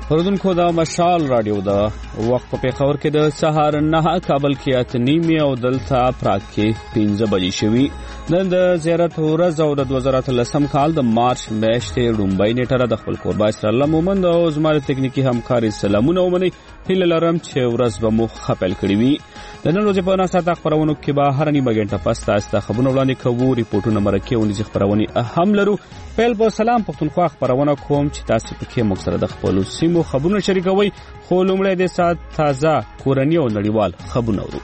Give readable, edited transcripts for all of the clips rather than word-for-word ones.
اوردونکو دا مشال رادیو دا وخت په پیښور کې د سهار 9 کابل کې 8:30 او دلته پراګ کې 15 بجې شوي. نن د زیارت ورځ او د 2013 کال د مارچ میاشتې لومړۍ نیټه د خپل کوربه اسرائیل مومند او زموږ تکنیکی همکاري سلامونه ومني. هیله لرم چې ورځ به مو خپل کړی وي. د نن ورځې په ناسا خبرونو کې به هر نیمه غنټه پس تاسو خبرونه وړاندې کوو. ریپورتونه مرکه او نږدې خبرونه اهم لرو. پیل په سلام پښتونخوا خبرونه کوم چې تاسو پکې موږ سره د خپل سیمو خبرونه شریکوي. خو لومړی د سات تازه کورنی او نړیوال خبرونه ورو.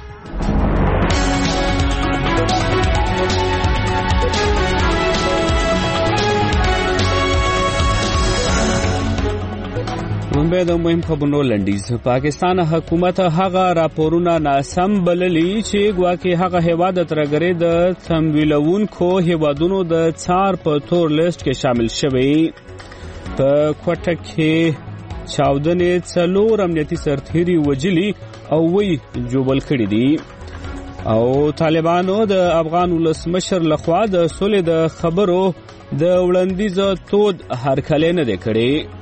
لومړی د مهم خبرونو لنډیز. پاکستان حکومت هغه راپورونه ناسم بللي چې ګواکې هغه هیواد د ترګرې د تمویلونکو هیوادونو د څار په تور لیست کې شامل شوی. په کوټه کې چاودنې 4 امنیتي سرتیري وجلي او وی جوبل کړي دي. او طالبانو د افغان ولسمشر لخوا د سولې د خبرو د وړاندیز تود هرکلی نه دی کړی.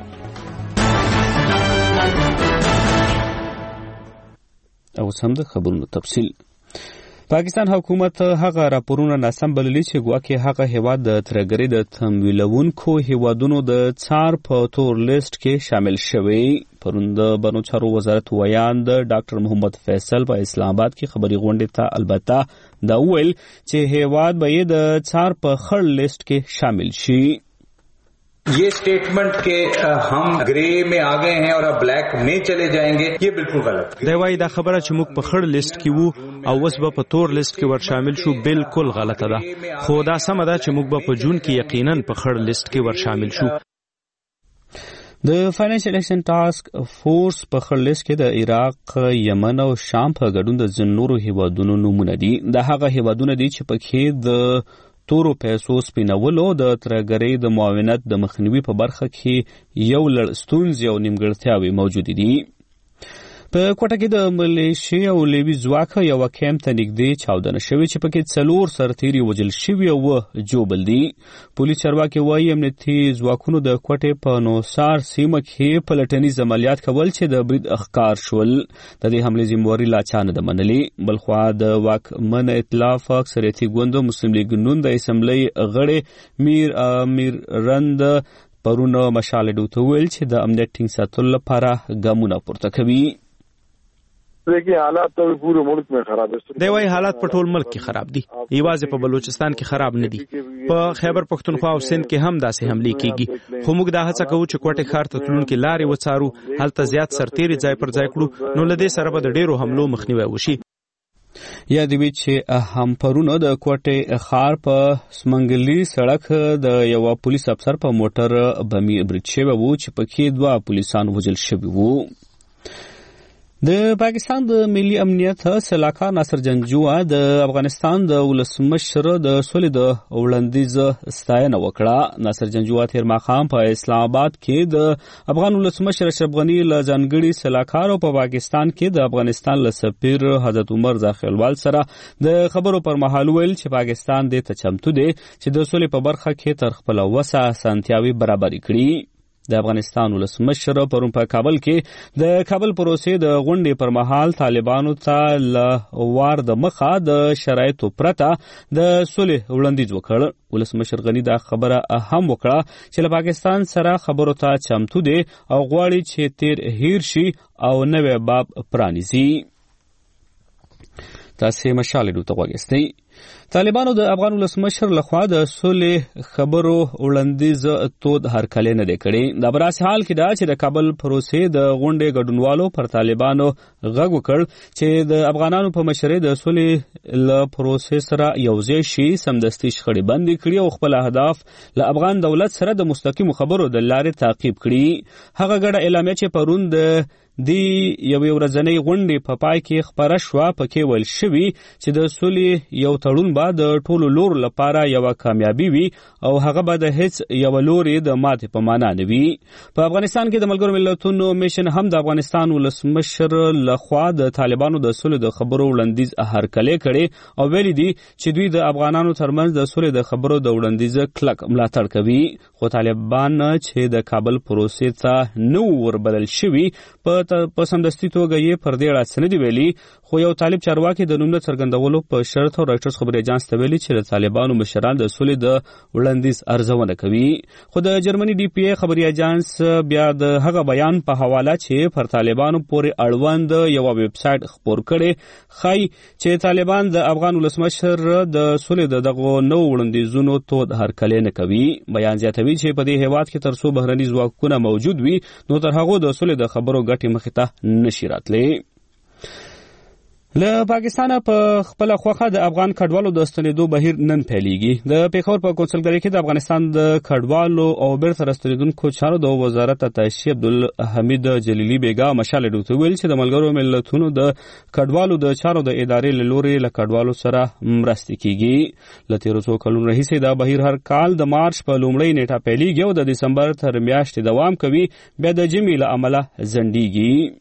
او سم د خبرونو تفصیل. پاکستان حکومت هغه راپورونه ناسم بللي چې ګواکې هغه هیواد د ترګرې د تمویلونکو هیوادونو د څار په تور لیست کې شامل شوی. پرون د بنو چارو وزارت ویان د ډاکټر محمد فیصل په اسلام آباد کې خبري غونډې ته البته دا ویل چې هیواد به د څار په خړ لیست کې شامل شي. ये स्टेटमेंट के हम ग्रे में आ गए हैं और अब ब्लैक में चले जाएंगे, ये बिल्कुल गलत है. دا وایي دا خبره چې موږ په خړ لیست کې وو او اوس به په تور لیست کې ور شامل شو بالکل غلطه ده. خو دا سمه ده چې موږ به په جون کې یقینا په خړ لیست کې ور شامل شو. د فاینانشل ایکشن ټاسک فورس په خړ لیست کې د عراق، یمن او شام په ګډون د ځینو هیوادونو نومونه دي. دا هغه هیوادونه دي چې پکې د تورو پیسو سپینولو د ترګرۍ د معاونت د مخنیوي په برخه کې یو لړ ستونزې او نیمګړتیاوې موجود دي. په کوټه کې د ملیشیا او لیوي ځواک یو کیمپ ته نږدې چاودنه شوې چې پکې 4 سرتیري وژل شوي او جوبل دي. پولیس چارواکي وایي امنیتي ځواکونو د کوټې په نوسار سیمه کې پلټنیز عملیات کول چې د برید اخکار شول. د دې حملې ذمہواري لا چا نه ده منلې. بلخوا د واکمن ائتلاف اکثریتي ګوند مسلم لیگ نون د اسمبلی غړي امیر رند پرون مشال ډوته ویل چې د امنیت ټینګ ساتلو لپاره ګامونه پورته کوي. देखिए हालात तो पूरे मुल्क में खराब है. دی وايي حالات په ټول ملک کې خراب دي. یوازې په بلوچستان کې خراب نه دي. په خیبر پښتونخوا او سند کې هم داسې حملې کیږي. خو موږ دا هڅه کوو چې کوټه ښار ته تلونکي لارې وڅارو، هلته زیات سرتیري ځای پر ځای کړو، نو لدې سره به د ډیرو حملو مخنیوي وشي. یا دی چې هم پرونه د کوټه ښار په سمنګلی سړک د یو پولیس افسر په موټر بمی برید شوی وو چې پکې 2 پولیسان وژل شوي وو. د پاکستان د ملي امنیت سلاکار ناصر جنجوعه د افغانستان د ولسمشر د سولې د وړاندیز ستاینه وکړه. ناصر جنجوعه تیر ماښام په اسلام آباد کې د افغان ولسمشر اشرف غني له ځانګړي سلاکار او په پاکستان کې د افغانستان له سفیر حضرت عمر زاخیلوال سره د خبرو پر مهال ویل چې پاکستان دې ته چمتو دی چې د سولې په برخه کې تر خپل وسه اسانتیاوي برابر کړي. د افغانستان ولسمشر پرون په کابل کې د کابل پروسې د غونډې پر مهال طالبانو ته له وار د مخه د شرایطو پرته د سولې وړاندیز وکړ. ولسمشر غني دا خبره هم وکړه چې له پاکستان سره خبرو ته چمتو دی او غواړي چې تیر هیر شي او نوې باب پرانیزي. تاسې مشال ډوته غوږیستئ. طالبانو د افغان ولسمشر لخوا د سولې خبرو وړاندیز تود هرکلی نه دی کړی. دا براسې حال کې دا چې د کابل پروسې د غونډې ګډونوالو پر طالبانو غږ وکړ چې د افغانانو په مشرۍ د سولې له پروسې سره یوځای شي، سمدستي شخړې بندې کړي او خپل اهداف له افغان دولت سره د مستقیمو خبرو د لارې تعقیب کړي. هغه ګډه اعلامیه چې پرون د دی یو ورځنۍ غونډې په پای کې خبره شوه پکې ویل شوي چې د سولې یو تړون به د ټولو لور لپاره یو کامیابی وي او هغه به د هیڅ یو لوري د ماتې په معنا نه وي. په افغانستان کې د ملګرو ملتونو میشن هم د افغانستان ولسمشر لخوا د طالبانو د سولې د خبرو وړاندیز هرکلی کړي او ویلي دي چې دوی د افغانانو ترمنځ د سولې د خبرو د وړاندیز کلک ملاتړ کوي. خو طالبان چې د کابل پروسې ته نو وربلل شوي په سمدستي توګه یې پر دې اړه څه نه دي ویلي. خو یو طالب چارواکي د نوم نه څرګندولو په شرط او رايټرز خبري اجانس ته ویلي چې د طالبانو مشران د سولې د وړاندیز ارزونه کوي. خو د جرمني ډي پی ای خبري اجانس بیا د هغه بیان په حواله چې پر طالبانو پورې اړوند یو ویب سټ خپور کړي خای چې طالبان د افغان ولسمشر د سولې دغه نو وړاندیزونو تود هرکلی نه کوي. بیان زیاتوي چې په دې هیواد کې تر څو بهرني ځواکونه موجود وي نو تر هغه د سولې د خبرو ګټې مخې ته نشي راتلی. له پاکستانه په خپل خوخه د افغان کډوالو د ستنېدو بهیر نن پیلېږي. د پیښور په کونسلګرۍ کې د افغانستان د کډوالو او بیرته راستنېدونکو چارو د وزارت اتاشي عبدالحمید جلیلي بیګا مشال ډوته ویل چې د ملګرو ملتونو د کډوالو د چارو د ادارې له لوري له کډوالو سره مرستې کیږي. له تیرو څو کلونو راهیسې دا بهیر هر کال د مارچ په لومړۍ نیټه پیلېږي او د دسمبر تر میاشتې دوام کوي بیا د جمعې له امله ځنډېږي.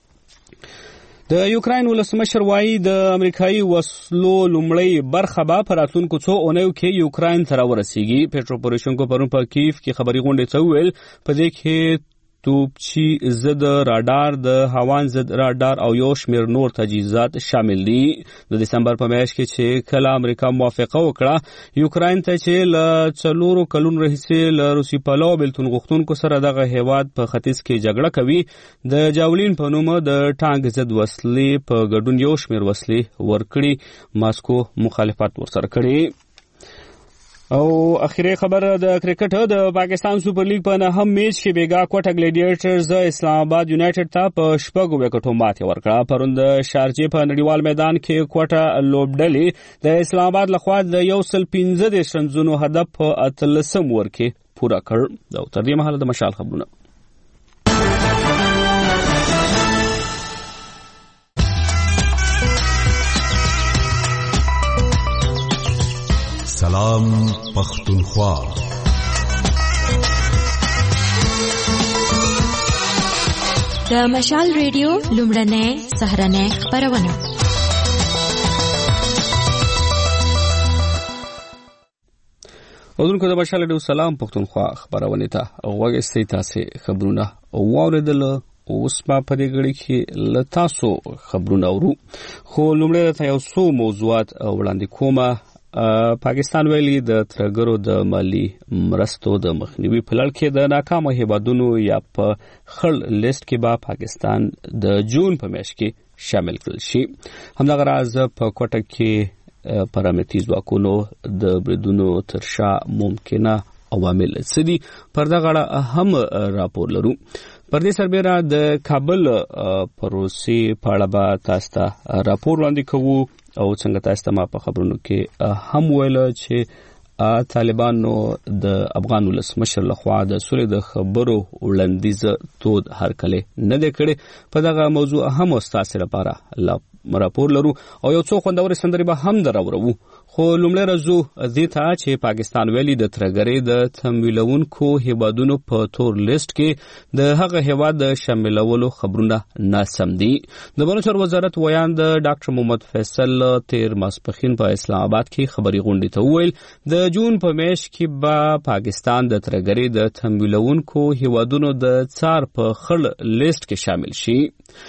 د یوکراین ولسمشر وایي د امریکایي وسلو لومړی برخه به په راتلونکو څو اونیو کې یوکراین ته راورسیږي. پیټرو پوروشنکو پرون په کیف کې خبري غونډې ته وویل په دې کې توپچی ضد راډار د هاوان ضد راډار او یو شمېر نور تجهیزات شامل دي. د دسمبر په میاشت کې چې کله امریکا موافقه وکړه یوکراین ته چې له 4 کلونو راهیسې له روسي پلوه بېلتون غوښتونکو سره دغه هیواد په ختیځ کې جګړه کوي د جاولین په نوم د ټانک ضد وسلې په ګډون یو شمېر وسلې ورکړي. ماسکو مخالفت ورسره کړی. او اخیری خبر د کرکټ د پاکستان سپر لیګ په نهم میچ کې بیګا کوټه ګلیډیټرز اسلام آباد یونایټډ ته په 6 وکټو ماتې ورکړه. پرون د شارجې په نړیوال میدان کې کوټه لوبډلې د اسلام آباد لخوا د 115 رنزونو هدف په 13 اوور کې پوره کړ. دا تر دې مهاله د مشال خبرونه. سلام پختونخوا. د مشال ریډیو لومړنۍ سهارنۍ خبرونه. اذن کو د مشال ریډیو سلام پختونخوا خبرونه ته وګورئ تاسو خبرونه واوریدل. اوس ما په دې غړي کې لتاسو خبرونه ورو خو لومړی ته یو څو موضوعات وړاندې کومه. پاکستان ویلي د ترګرو د مالی مرستو د مخنیوي په لړ کې د ناکامو هیوادونو یا په خړ لیست کې به پاکستان د جون په میاشت کې شامل کړل شي. همدغه راز په کوټه کې پر امنیتي ځواکونو د بریدونو تر شا ممکنه عوامل څه دي پر دغه اړه هم راپور لرو. پر دې سربېره د کابل پروسې په اړه به تاسو ته راپور وړاندې کوو او څنګه تاسو ته ما په خبرونو کې هم ویل چې طالبانو د افغان ولسمشر لخوا د سولې د خبرو وړاندیز تود هرکلی نه دی کړی. په دغه موضوع هم تاسو لپاره راپور لرو او یو څو خوندورې سندرې به هم دراوړو. خو لومړی راځو دې ته چې پاکستان ویلي د ترګرۍ د تمویلونکو هیوادونو په تور لیست کې د هغه هیواد د شاملولو خبرونه ناسم دي. د بانو چارو وزارت ویان د ډاکټر محمد فیصل تیر ماسپښین په اسلام آباد کې خبري غونډې ته وویل د جون په میاشت کې به پاکستان د ترګرۍ د تمویلونکو هیوادونو د څار په خړ لیست کې شامل شي.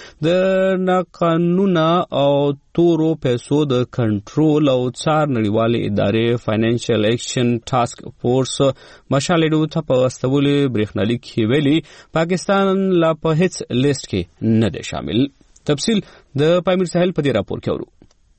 د ناقانونه او تورو پیسو د کنټرول او څار نړیوالې ادارې فاینانشل ایکشن ټاسک فورس مشالېډو ته په واستولې برېښنالیک کې ویلي پاکستان لا په هیڅ لیست کې نه دی شامل. تفصیل د پامیر ساحل په دې راپور کې اورو.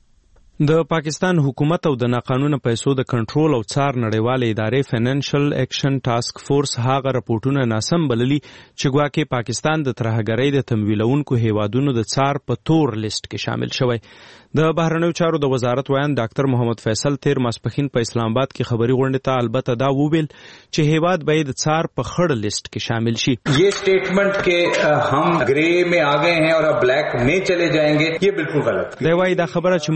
د پاکستان حکومت او د ناقانونه پیسو د کنټرول او څار نړیوالې ادارې فاینانشل ایکشن ټاسک فورس هغه راپورټونه ناسم بللي چې ګواکې پاکستان د ترهګرۍ د تمویلونکو هیوادونو د څار په تور لیست کې شامل شوی. د بهرنیو چارو د وزارت ویان ډاکټر محمد فیصل تیر ماسپښین په اسلام آباد کې خبري غونډې ته البته دا وویل چې هیواد باید د څار په خړ لیست کې شامل شي. یہ سٹیٹمنٹ کہ ہم گرے میں آ گئے ہیں اور اب بلیک میں چلے جائیں گے یہ بالکل غلط. دی وايي دا خبره چې موږ په خړ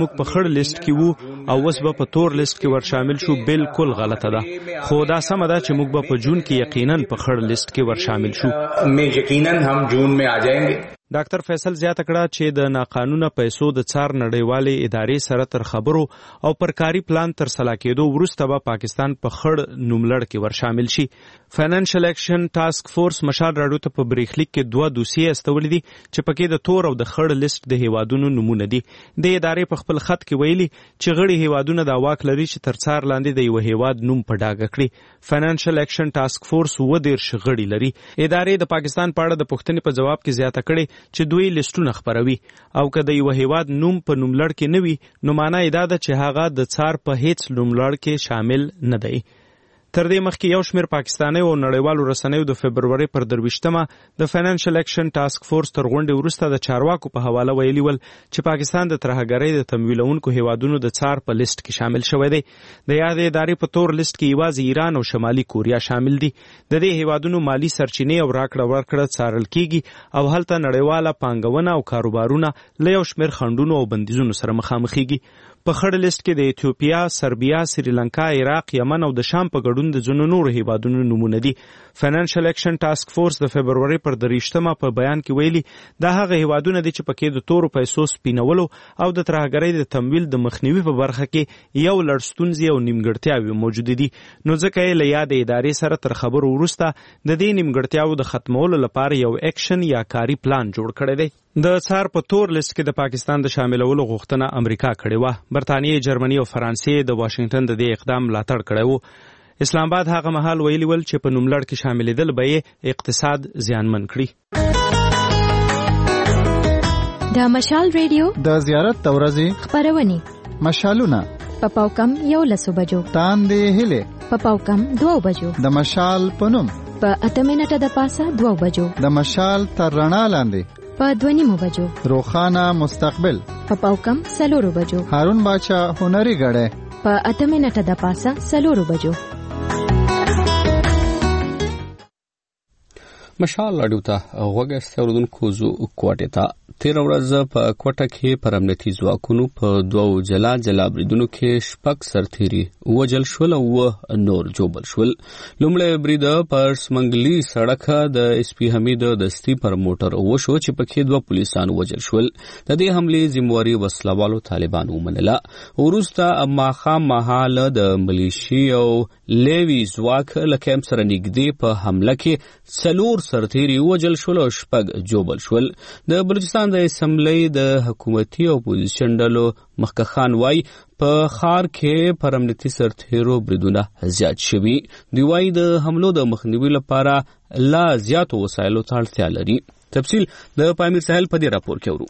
خړ لیست کې وو او اوس به په تور لیست کې ور شامل شو بالکل غلطه ده. خو دا سمه ده چې موږ به په جون کې یقینا په خړ لیست کې ور شامل شو. یقینا هم جون میں آ جائیں گے. ډاکټر فیصل زیاته کړه چې د ناقانونه پیسو د څار نړیوالې ادارې سره تر خبرو او پر کاري پلان تر سلا کېدو وروسته به پاکستان په خړ نوملړ کې ور شامل شي. فاینانشل ایکشن ټاسک فورس مشال راډیو ته په بریښلیک کې 2 دوسیې استولې دي چې پکې د تور او د خړ لیست د هیوادونو نمونه دي. د ادارې په خپل خط کې ویلي چې غړي هیوادونه دا واک لري چې تر څار لاندې د یو هیواد نوم په ډاګه کړي. فاینانشل ایکشن ټاسک فورس 13 غړي لري. ادارې د پاکستان په اړه د پوښتنې په جواب کې زیاته کړي چې دوی لیستونه خبروي او که د یو هیواد نوم په نوملړ کې نه وي نو معنی دا ده چې هغه د څار په هیڅ نوملړ کې شامل نه دی. تر دې مخکې یو شمېر پاکستاني او نړیوالو رسنیو د فبروري پر 23مه د فاینانشل ایکشن ټاسک فورس تر غونډې وروسته د چارواکو په حواله ویلي ول چې پاکستان د ترهګرۍ د تمویلونکو هیوادونو د څار په لیست کې شامل شوی دی. د یادې ادارې په تور لیست کې یوازې ایران او شمالي کوریا شامل دي. د دې هیوادونو مالی سرچینې او راکړه ورکړه څارل کیږي او هلته نړیواله پانګونه او کاروبارونه له یو شمېر خنډونو او بندیزونو سره مخامخېږي. په خړ لیست کې د ایتیوپیا، سربیا، سریلانکا، عراق، یمن او د شام په ګډون د ځینو نورو هیوادونو نمونه دي. فاینانشل ایکشن ټاسک فورس د فبروري پر 23مه په بیان کې ویلي دا هغه هیوادونه دي چې پکې د تورو پیسو سپینولو او د ترهګرۍ د تمویل د مخنیوي په برخه کې یو لړ ستونزې او نیمګړتیاوې موجود دي. نو ځکه یې له یادې ادارې سره تر خبرو وروسته د دې نیمګړتیاوو د ختمولو لپاره یو ایکشن یا کاري پلان جوړ کړی دی. د څار په تور لیست کې د پاکستان د شاملولو غوښتنه امریکا کړې وه. برتانیې، جرمني او فرانسې د واشنگټن د دې اقدام ملاتړ کړی وو. اسلام آباد هغه مهال ویلي ول چې په نوملړ کې شاملېدل به یې اقتصاد زیانمن کړي. د مشال ریډیو د زیارت د ورځې خپرونې مشالونه په پاوکم 11 بجو، تاندې هلې په پاوکم 2 بجو، د مشال پنوم په 8 منټه د پاسه 2 بجو، د مشال تر رڼا لاندې په 2 بجو، روخانه مستقبل په پاوکم 4 بجو، هارون باچا هنري غړې په 8 منټه د پاسه 4 بجو. مشال راډیو ته غوږ استوردونکو زو کوټه ته تیر ورځ په کوټه کې پر امنیتي ځواکونو په 2 جلا بریدونو کې 6 سرتیري وجل شول او نور جوبل شول. لومړی برید پر سمنګلی سړک د اس پی حمید دستی پر موټر وشو چې پکې 2 پولیسان وجل شول. د دې حملې ذمہواری وسلوالو طالبانو ومنله. وروسته ماخام مهال د ملیشي او لیوی ځواک له کیمپ سره نږدې په حمله کې 4 سرتیري وجل شول او 6 جوبل شول. د بلوچستان د اسمبلی د حکومتي او اپوزیشن ډلو مخکخان وای په خار کې پر امنیتي سرتیرو بریدونه زیات شوي. دوی وای د حملو د مخنیوي لپاره لا زیاتو وسایلو ته اړتیا لري. تفصیل د پامیر ساحل په دې راپور کې ورو.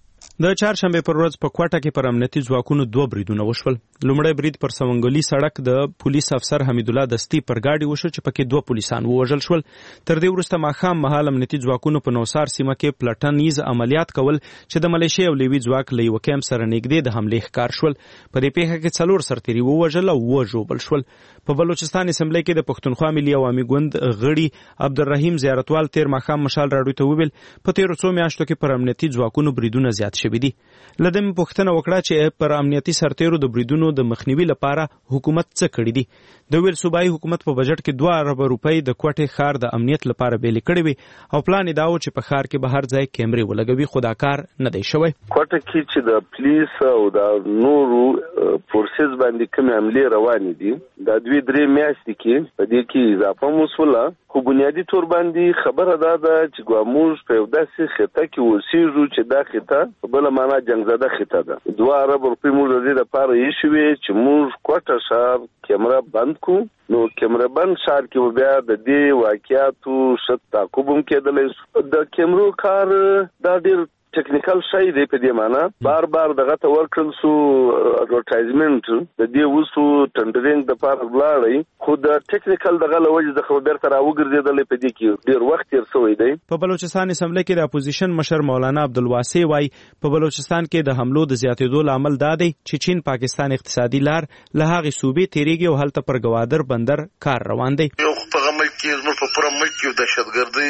د چهارشنبه پر ورځ په کوټه کې پر امنیتي ځواکونو 2 بریدونه وشول. لومړی برید پر سمنګلی سړک د پولیس افسر حمید الله دستی پر گاډي وشو چې پکې 2 پولیسان ووژل شول. تر دې وروسته ماښام مهال امنیتي ځواکونو په نوسار سیمه کې پلټنیز عملیات کول چې د ملیشیا او لیوی ځواک له یو کیمپ سره نږدې د حملې ښکار شول. په دې پیښه کې 4 سرتیري ووژل او 2 جوبل شول. په بلوچستان اسمبلی کې د پښتونخوا ملي عوامي ګوند غړي عبدالرحیم زیارتوال تیر ماښام مشال راډیو ته وویل په تیرو 2 میاشتو کې پر امنیتي ځواکونو بریدونه زیات شوي دي. لدم پوښتنه وکړه چې پر امنیتي سرتیرو د بریدونو د مخنیوي لپاره حکومت څه کړی دی. د ویل صوبایي حکومت په بجټ کې 2 ارب روپۍ د کوټې ښار د امنیت لپاره بیل کړی وي او پلان دا و چې په ښار کې به هر ځای کیمرې ولګوي، خو دا کار نه دی شوی. کوټه کې چې د پولیس او د نورو فورسز باندې کوم عملې روانې دي د 2-3 میاشتې کې په دې کې اضافه موصوله، خو بنیادی تور باندې خبره ده چې ګواموز په یو داسې خطه کې اوسېږو چې دا خطه په بل معنا جنگزده خطه ده. 2 ارب روپۍ موږ د دې لپاره یې شوې چې موږ کوټه ښار کیمره بند کو. نو کیمره بند ښار کې بیا د دې واقعیاتو شت تعقیب هم کېدلی. د کیمرو کار دا ډېر ټیکنیکل شای دی په دې معنا بار دغه ته ورکړل سو اډورټایزمنت د دې وسو ټندرینګ د پاره ولاړی، خو د ټیکنیکل دغه لوجه د خبر تر اوګرځیدل په دې کې ډیر وخت تیر شوی دی. په بلوچستان اسمبلی کې د اپوزیشن مشر مولانا عبدالواسع وای په بلوچستان کې د حملو د زیاتېدو لامل دا دی چې چین پاکستان اقتصادي لار له هغه صوبې تیریږي او هلته پر ګوادر بندر کار روان دی. یو په ملک کې زموږ په پوره ملک کې دهشتګردي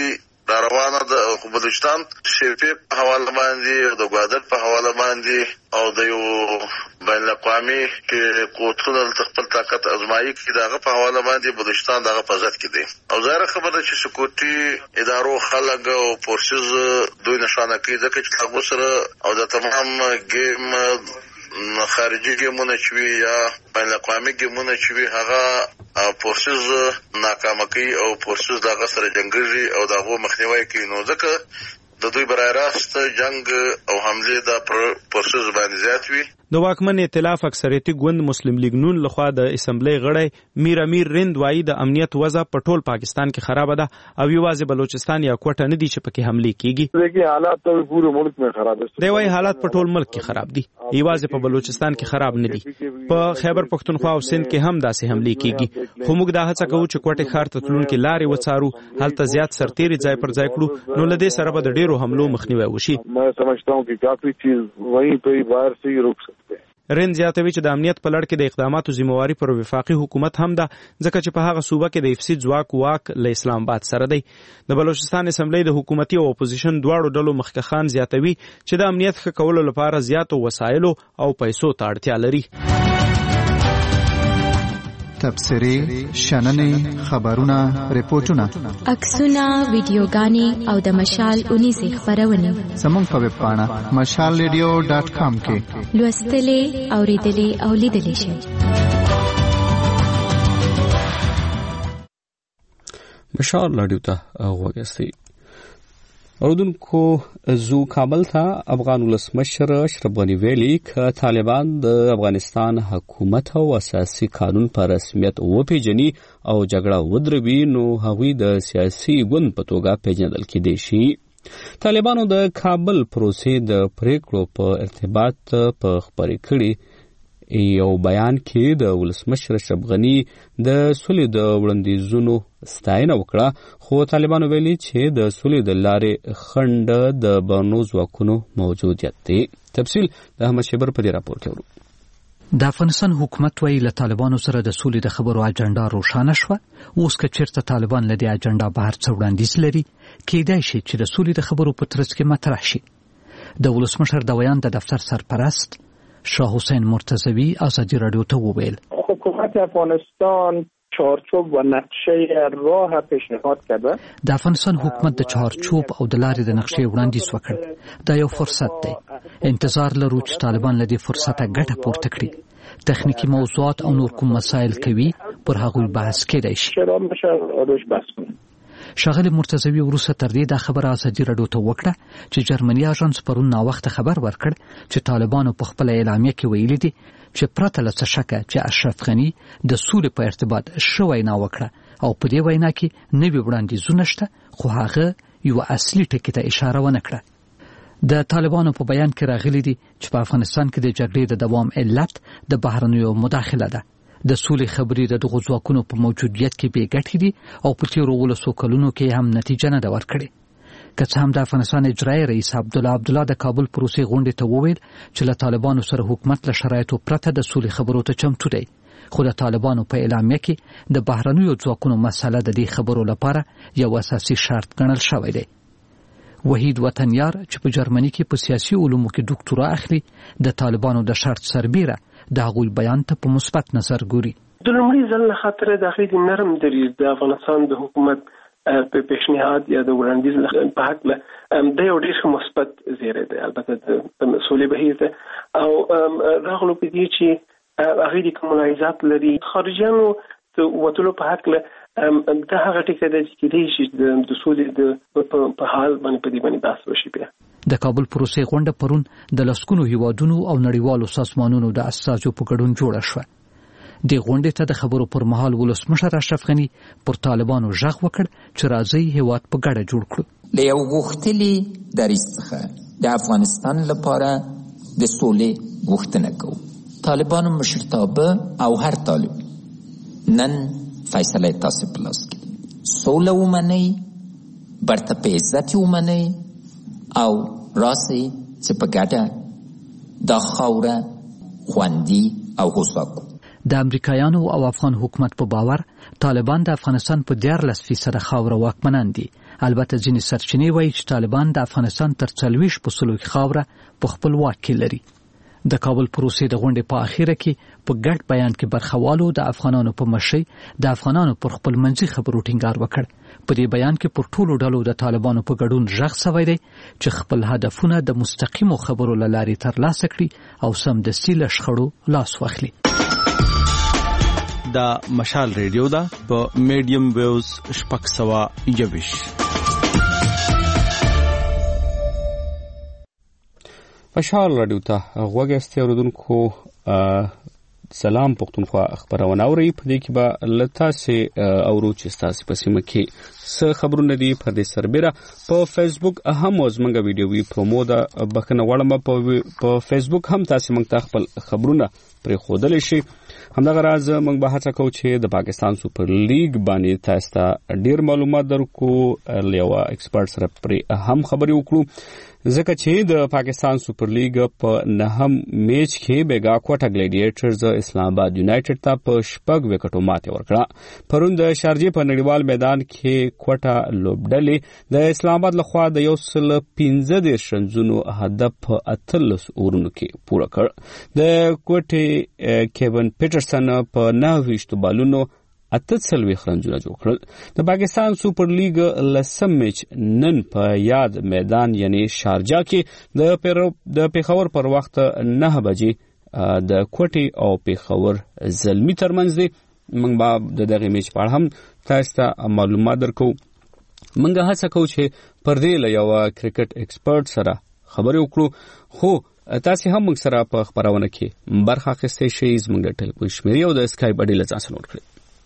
روانه ده. خو بلوچستان شفیق په حواله باندې او د ګوادر په حواله باندې او د یو بین الاقوامي کې قوتونه خپل طاقت ازمایي کې دغه په حواله باندې بلوچستان دغه په ځد کې دی. او ظاهر خبره چې سکوټي ادارو خلک او فورسز دوی نشانه کوي ځکه چې هغه سره او د تمام ګیم خارجي ګیمونه چې وي یا بین الاقوامي ګیمونه چې وي هغه فورسز ناکامه کوي او فورسز دغه سره جنګيږي او دغه مخنیوي کوي. نو ځکه د دوی برای راست جنگ او حمله د فورسز باندې زیات وي. د واکمن ائتلاف اکثریتي ګوند مسلم لیگ نون لخوا د اسمبلی غړی میر امیر رند وایي د امنیت وضع په ټول پاکستان کې خراب ده او یوازې بلوچستان یا کوټه نه دي چې پکې حمله کیږي. دیکھیں حالات تو پورے ملک میں خراب دي. دی وایي حالات په ټول ملک کې خراب دي، یوازې په بلوچستان کې خراب نه دي. په خیبر پختونخوا او سند کې هم داسې حمله کیږي. خو موږ دا هڅه کوو چې کوټه ښار ته تلونکي لارې وڅارو، هلته زیات سرتیري ځای پر ځای کړو، نو له دې سره به د ډیرو حملو مخنیوي وشي. मैं समझता हूं कि काफी चीज वहीं पे ही बाहर से ही रोक सकते हैं. رند زیاتوي چې د امنیت په لړ کې د اقداماتو ذمہواری پر وفاقي حکومت هم ده، ځکه چې په هغه صوبه کې د افسید واک له اسلام آباد سره دی. د بلوچستان اسمبلی د حکومتي او اپوزیشن دواړو ډلو مخکخان زیاتوي چې د امنیت ښه کولو لپاره زیاتو وسایلو او پیسو ته اړتیا لري. تبصرې، شننې، خبرونه، ریپورتونه، عکسونه، ویډیوګانې او د مشال اونیزې خپرونې زموږ په ویب پاڼه mashalradio.com کې لوستلې، اوریدلې او لیدلې شئ. مشال رادیو ته وګورئ. اردوونکو زو کابل ته افغان ولسمشر اشرف غنی ویلي چې طالبان د افغانستان حکومت او اساسي قانون په رسمیت وپیژني او جګړه ودروي نو هغوی د سیاسي ګوند په توګه پیژندل کېدای شي. طالبانو د کابل پروسې د پریکړو په ارتباط په خبرې کړي یو بیان کې د ولسمشر اشرف غنی د سولې د وړاندیزونو ستاینه وکړه، خو طالبانو ویلي چې د سولې د لارې خنډ د بهرنیو ځواکونو موجودیت دی. تفصیل د احمد شیبر په دې راپور کې ورو. د افغانستان حکومت وایي له طالبانو سره د سولې د خبرو اجنډا روښانه شوه. اوس که چېرته طالبان له دې اجنډا بهر څه وړاندیز لري، کېدای شي چې د سولې د خبرو په ترڅ کې مطرح شي. د ولسمشر د بیان د دفتر سرپرست شاه حسین مرتضوی ازادي رادیو ته وویل حکومت افغانستان چارچوب و نقشه راه پیشنهاد کرده. د افغانستان حکومت د چارچوب او د لارې د نقشې وړاندیز وکړ. دا یو فرصت دی. انتظار لرو چې طالبان له دې فرصته ګټه پورته کړي. تخنیکی موضوعات او نور کوم مسایل کوي پر هغوی بحث کېدای شي. ښاغلي مرتضوي وروسته تر دې دا خبره ازادي رادیو ته وکړه چې جرمني اژانس پرون ناوخته خبر ورکړ چې طالبانو په خپله اعلامیه کې ویلي دي چې پرته له څه شکه چې اشرف غني د سولې په ارتباط ښه وینا وکړه او په دې وینا کې نوي وړاندیزونه شته، خو هغه یو اصلي ټکي ته اشاره ونه کړه. د طالبانو په بیان کې راغلي دي چې په افغانستان کې د جګړې د دوام علت د بهرنیو مداخله ده. د سولې خبرې د دغو ځواکونو په موجودیت کې بې ګټې دي او په تېرو 12 کلونو کې هم نتیجه نه ده ورکړې. که څه هم د افغانستان اجرایي رئیس عبدالله د کابل پروسې غونډې ته وویل چې له طالبانو سره حکومت له شرایطو پرته د سولې خبرو ته چمتو دی، خو د طالبانو په اعلامیه کې د بهرنیو ځواکونو مسله د دې خبرو لپاره یو اساسي شرط ګڼل شوی دی. وحید وطنیار چې په جرمني کې په سیاسي علومو کې ډاکټورا اخلي، د طالبانو د شرط سربیره د هغوی بیان ته په مثبت نظر ګوري. د لومړي ځل خاطر د هغې نرم دریځ د افغانستان د حکومت په پیشنهاد یا د وړاندیز په حق د یو ډېر مثبت زیری دی. البته د سولې بهیر ده او راغلو په دې چې هغې د کومونایزات لري خارجیانو د وتلو په حق دا هغه ټکی دی چې کېدای شي د سولې په حال باندې په دې باندې بحث وشي. بیا د کابل پروسې غونډه پرون د لسګونو هیوادونو او نړیوالو سازمانونو د اساسو په ګډون جوړه شوه. د غونډې ته د خبرو پر مهال ولسمشر اشرف غني پر طالبانو غږ وکړ چې راځي هیواد په ګډه جوړ کړو. له یو غوښتلي دریځ څخه د افغانستان لپاره د سولې غوښتنه کوو. طالبانو مشرتابه او هر طالب نن فیصله تاسو په لاس کې دي. سوله ومنئ، برته په عزت ومنئ او راسي چې په ګډه د خاوره خوندي او هوسا کو. د امریکایانو او افغان حکومت په باور طالبان د افغانستان په 14% خاوره واکمنان دي البته ځینې سرچینې وایي چې طالبان د افغانستان تر 40 په سلو کې خاوره په خپل واک کې لري. د کابل پروسې د غونډې په اخیره کې په ګډ بیان کې برخوالو د افغانانو په مشرۍ د افغانانو پر خپل منځي خبرو ټینګار وکړ. په دې بیان کې پر ټولو ډلو د طالبانو په ګډون غږ شوی دی چې خپل هدفونه د مستقیمو خبرو له لارې ترلاسه کړي او سمدستي له شخړو لاس واخلي. دا مشال ریډیو دا په میډیم ویوز 621. مشال رادیو ته غوږ استي اوردونکو سلام پښتونخوا خبرونه اوري. په دې کې به لتا سي اورو چې تاسو په سیمه کې څه خبرونه دي په دې سربېره په فیسبوک هم زمونږ ویډیو وی پرومو دا بکنه وړم په فیسبوک هم تاسو موږ ته خپل خبرونه پرې خودل شي. همدغه راز موږ به هڅه کوو چې د پاکستان سوپر لیګ باندې تاسو ته ډیر معلومات درکو یو ایکسپرت سره پرې هم خبرې وکړو ځکه چې د پاکستان سوپر لیګ په 9 میچ کې بیګا کوټا ګلیډیټرز اسلام آباد یونایټډ ته په 6 وکټو ماتې ورکړه. پرون د شارجې په نړیوال میدان کې کوټا لوبډلې د اسلام آباد لخوا د 115 رنزونو هدف 18 اورونو کې پوره کړ. د کوټې کیون پیټرسن په 29 بالونو 48 رنزونه جوړ کړل. د پاکستان سوپر لیګ لسم میچ نن په یاد میدان یعنی شارجه کې د پیښور پر وخت 9 بجې د کوټي او پیښور زلمی ترمنځ دی. موږ به د دغه میچ په اړه هم تاسو ته معلومات درکو. موږ هڅه کوو چې پر دې له یو کرکټ ایکسپرت سره خبرې وکړو خو تاسو هم موږ سره په خبرونه کې برخه اخیستئ شئ. زموږ د ټلیفون شمیرې او د اسکایپ اډې له ځان سره نوٹ کړئ.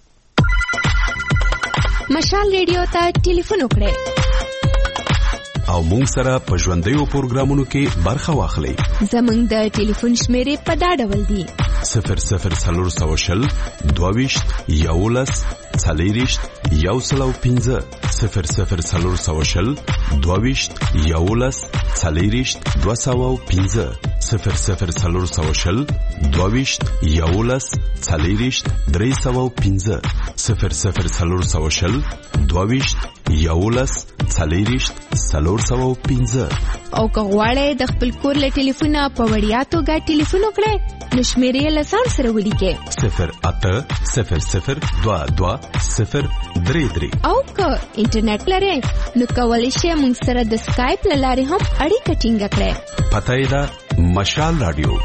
مشال ریډیو ته ټلیفون وکړئ او مونږ سره په ژوندیو پروګرامونو کې برخه واخلئ. زموږ د ټلیفون شمیرې په دا ډول دي: 0040 22 11 40 105 0040 22 11 40 205 0040 22 11 40 305 0040 22 11 40 305. او که غواړئ د خپل کور له ټلیفونه په وړیا توګه ټلیفون وکړئ نو شمیرې له ځان سره ولیکئ 0800 22 033. او که انټرنیټ لرئ نو کولی شئ موږ سره د سکایپ له لارې هم اړیکه ټینګه کړئ. پته یې ده مشال رادیو.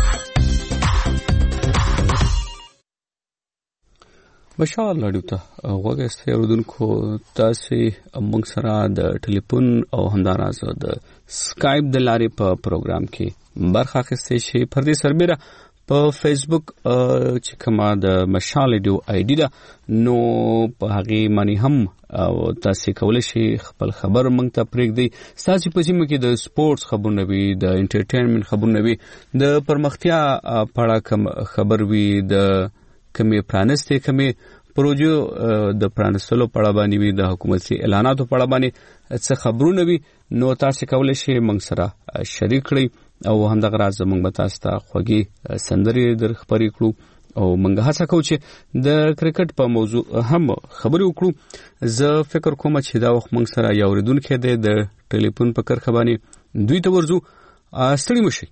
مشال رادیو ته غوږ استي اوردونکو تاسو موږ سره د ټلیفون او همداراز د سکایپ د لارې په پروګرام کې برخه اخیستئ شئ. پر دې سربېره په فیسبوک چې کومه د مشال رادیو آی ډي ده نو په هغې باندې هم تاسو کولی شئ خپل خبر موږ ته پرېږدئ. ستاسو په سیمه کې د سپورټس خبرونه وي، د انټرټینمنټ خبرونه وي، د پرمختیا په اړه کوم خبر وي، د کمې پرانستې کمې پروژو د پرانستلو په اړه باندې وي، د حکومتي اعلاناتو په اړه باندې څه خبرونه وي نو تاسو کولی شئ موږ سره شریک کړئ. او همدغه راز موږ به تاسو ته خوږې سندرې در خپرې کړو او موږ هڅه کوو چې د کرکټ په موضوع هم خبرې وکړو. زه فکر کوم چې دا وخت موږ سره یو اوریدونکی دی د ټلیفون په کرښه باندې دوی ته ورځو. ستړي مشئ.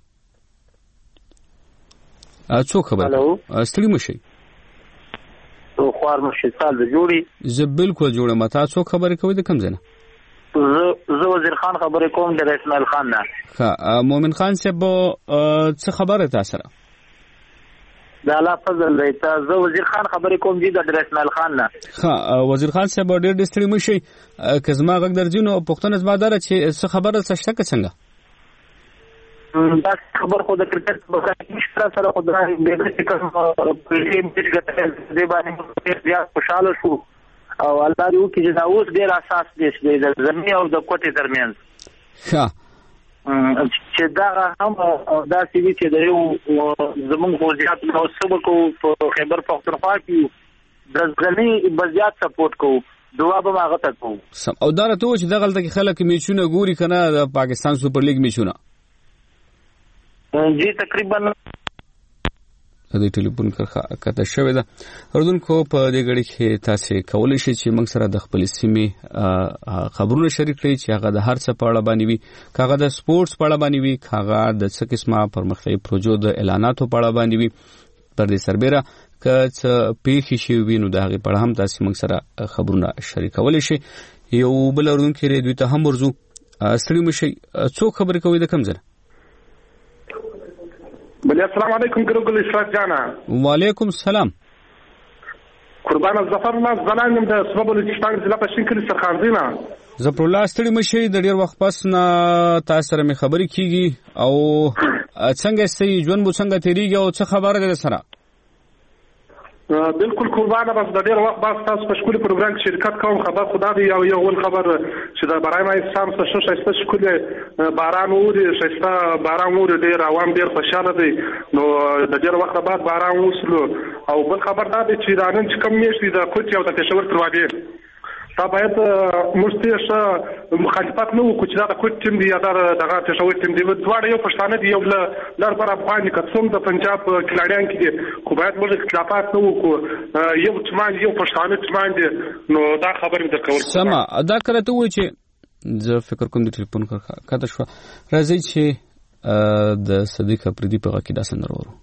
څوک خبر ستړي مشئ. خوار مشي سال جوړي. زه بالکل جوړم. تاسو څوک خبرې کوئ د کوم ځای نه؟ زه وزیر خان خبرې کوم د اسماعیل خان نه. ښه مومن خان صاحب څه خبره تاسو سره؟ د الله فضل دی. زه وزیر خان خبرې کوم د اسماعیل خان نه. ښه وزیر خان صاحب ډېر ستړي مشئ. که زما غږ درځي نو پوښتنه زما دا ده چې څه خبره شته که څنګه؟ دا خبر خو د کرکټ په اړه مشکل سره خو دا د کوم پېښې مشکل دی باندې بیا خوشاله شو او الله دې وکړي چې دا اوس ډېر اساس دی د زمینه او د کوټې ترمنځ. ښه چې دا هم دا سوي چې د یو زمونږ وضعیت نو سبق په خیبر پختونخوا کې د ځلې بزیات سپورټ کوو دعا به هغه ته کوو. او دا راته چې دغه تل کې خلک میچونه ګوري کنه د پاکستان سوپر لیګ میچونه جی تقریبا د ټلیفون کرخه کته شوې ده. اردوونکو په دې غړي کې تاسو کولای شئ چې موږ سره د خپل سیمې خبرونه شریک کړئ چې هغه د هر څه په اړه باندې وي، هغه د سپورتس په اړه باندې وي، هغه د څه قسمه پرمختللي پروژو د اعلاناتو په اړه باندې وي. پر دې سربېره که څه پیښې شي وینو د هغه په اړه هم تاسو موږ سره خبرونه شریکولی شئ. یو بل اردوونکي دوی ته هم ورځو. ستړي مشئ، څوک خبرې کوي د کوم ځای؟ بله السلام علیکم ګروګل اشراق جانا. وعلیکم السلام. قربان ظفر الله زلان د سبب بلوچستان ضلع پښین کلی سرخانزینا. ظفر الله ستړي مشئ، د ډیر وخت پس نه تاسو سره مې خبرې کیږي او څنګه سي ژوند مو څنګه تیریږي او څه خبره ده سره؟ بالکل قربانه، بس د ډیر وخت بعد تاسو په شکل پروګرام کې شرکت کوم. خبر خدا دی یو ول خبر چې د برای ما اسلام څخه شایسته شکل باران اوري، شایسته باران اوري، ډیر عوام ډیر خوشاله دي. نو د ډیر وخت بعد باران وسلو. او بل خبر دا دی چې رانن چې کم میشتي د کوټي او د پېښور تر وادي دا باید مستیش مخالفت نه وکړي چې دا د کوټ ټیم دی یا دغه پېښور ټیم دی. دواړه یو پښتانه دی، یو لر بر افغان کڅوم د پنجاب کلاړیان کې دي، خو باید موږ اختلافات نه وکړو. یو چمان یو پښتانه چمان دی. نو دا خبرې د کول سم ادا کرته وای چې زه فکر کوم د ټلیفون کړه شو راځي چې د صدیق افریدي په غږ کې دا سندره ورو.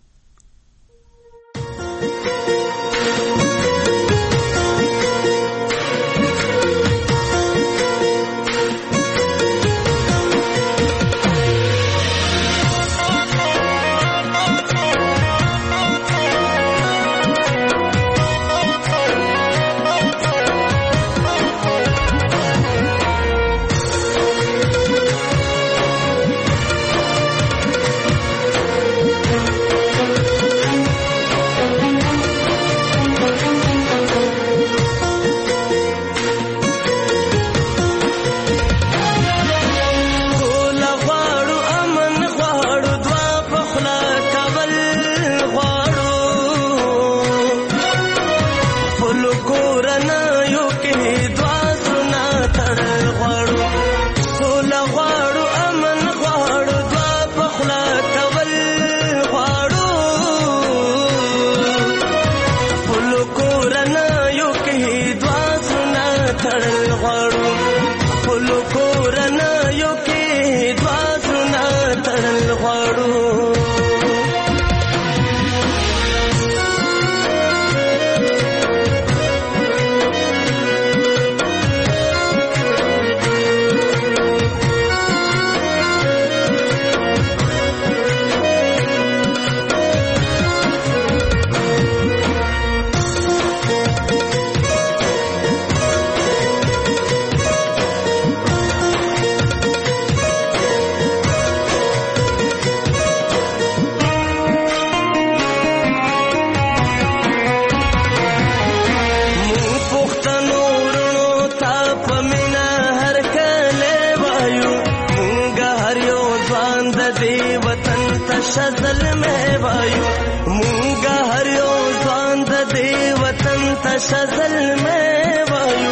شزل میں وایو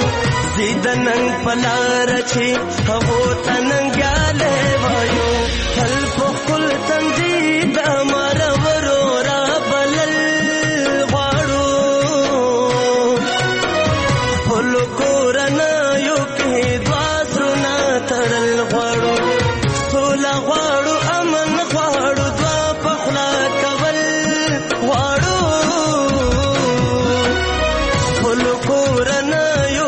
زیدنن پلار چھی هغو تننګاله وایو خل په کل تنزید امر ورورا بلل غواړو خل کورنا یو کې دواسرنا تړل غواړو سولا غواړو امن غواړو دوا پخلا کول غواړو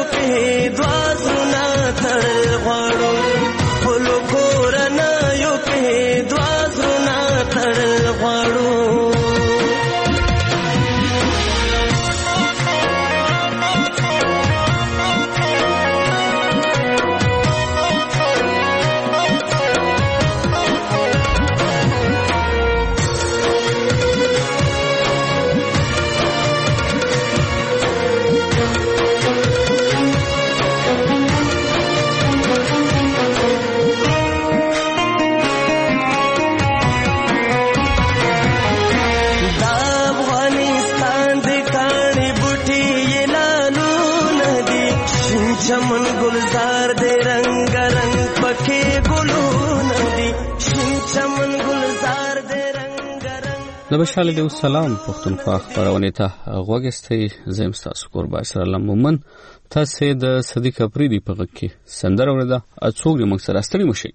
Yo لبشاله دې سلام پښتونخوا خبرونه ته غوږستئ زم تاسو قربان سره لمن تاسو د صدیق افریدي په غږ کې سندره ورده اڅوګ موږ سره ستړي مشي.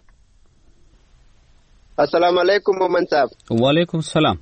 السلام علیکم مومن صاحب. وعلیکم السلام.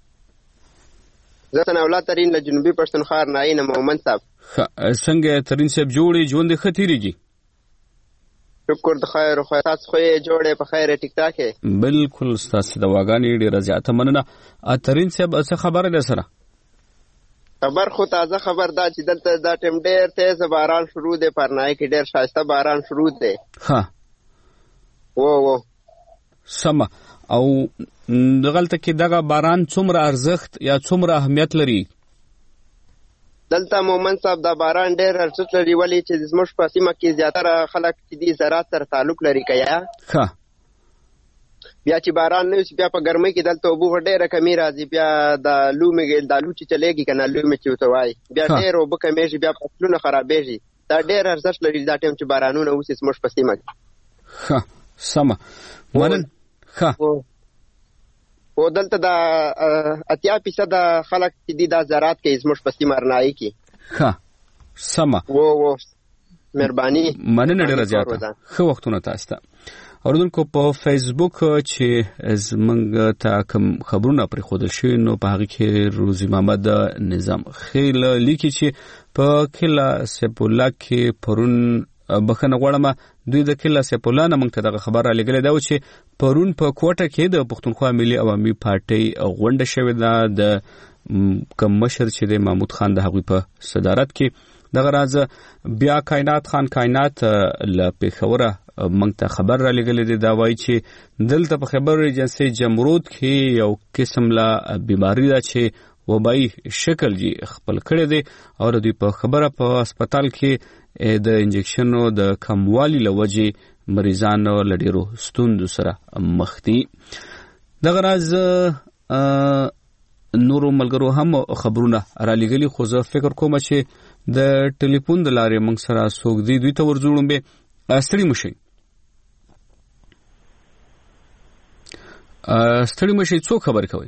زه اولاد ترين له جنوبي پښتونخوا نه یم مومن صاحب. څنګه ترين صاحب جوړي ژوند خطرېږي؟ شکر د خیر خو تاسو خو جوړې په خیر ټیک ټاک. بالکل تاسو د واغانې ډیره زیاته مننه. ترين صاحب څه خبره ده سره؟ خبر خو تازه خبر دا چې دلته دا ټیم ډیر تیز باران شروع دی، پرنای کې ډیر شایسته باران شروع دی. ها وو سم. او دغلته کې دغه باران څومره ارزښت یا څومره اهمیت لري؟ دلته مومن صاحب دا باران ډیر ارزښت لري ولې چې زموږ په سیمه کې زیاتره خلک چې دي زراعت سره تعلق لري کیا. ها بیا چې باران نه وي بیا په ګرمۍ کې دلته اوبه ډیره کمی راځي، بیا د لومې د لو چې چلےږي کنه لومې چې وتوای بیا ډیر اوبه کمیږي، بیا فصلونه خرابېږي. دا ډیر ارزښت لري دا ټیم چې بارانونه اوسې زموږ په سیمه کې. ها سم منن. ها او دلته دا 80% خلک چې دي دا زراعت کوي زموږ په سیمه رنایي کې. ها سم. وو مهرباني مننه ډیره زیاته. خو وختونه تاسو ته اوردونکو په فیسبوک چې زمنګ ته کوم خبرونه پر خودل شي نو په هغه کې روزي محمد نظام خیل لیکي چې په کلا سپولا کې پرون بخنه غوړمه دوی د کلا سپولا نه موږ ته دغه خبره لګلې دا و چې پرون په کوټه کې د پښتونخوا ملي عوامي پارټي غونډه شوې ده د کوم مشر چې د محمود خان د هغوی په صدارت کې. دغه راز بیا کائنات خان کائنات ل پیښوره موږ ته خبر را لګلې دی دا وایي چې دلته په خبر ایجنسی جمرود کې یو قسم لا بیماری ده چې وبایي شکل جی خپل کړی دی او دوی په خبره په هسپتال کې د انجکشنو د کموالي لوجې مریضان لډیرو ستوندو سره مخ دي. دغه راز نورو ملګرو هم خبرونه را لګلي خو زه فکر کوم چې د ټلیفون د لارې موږ سره څوک دی دوی ته ورځوړم به ستړي مشي. ستړي مشي څوک خبر کوي؟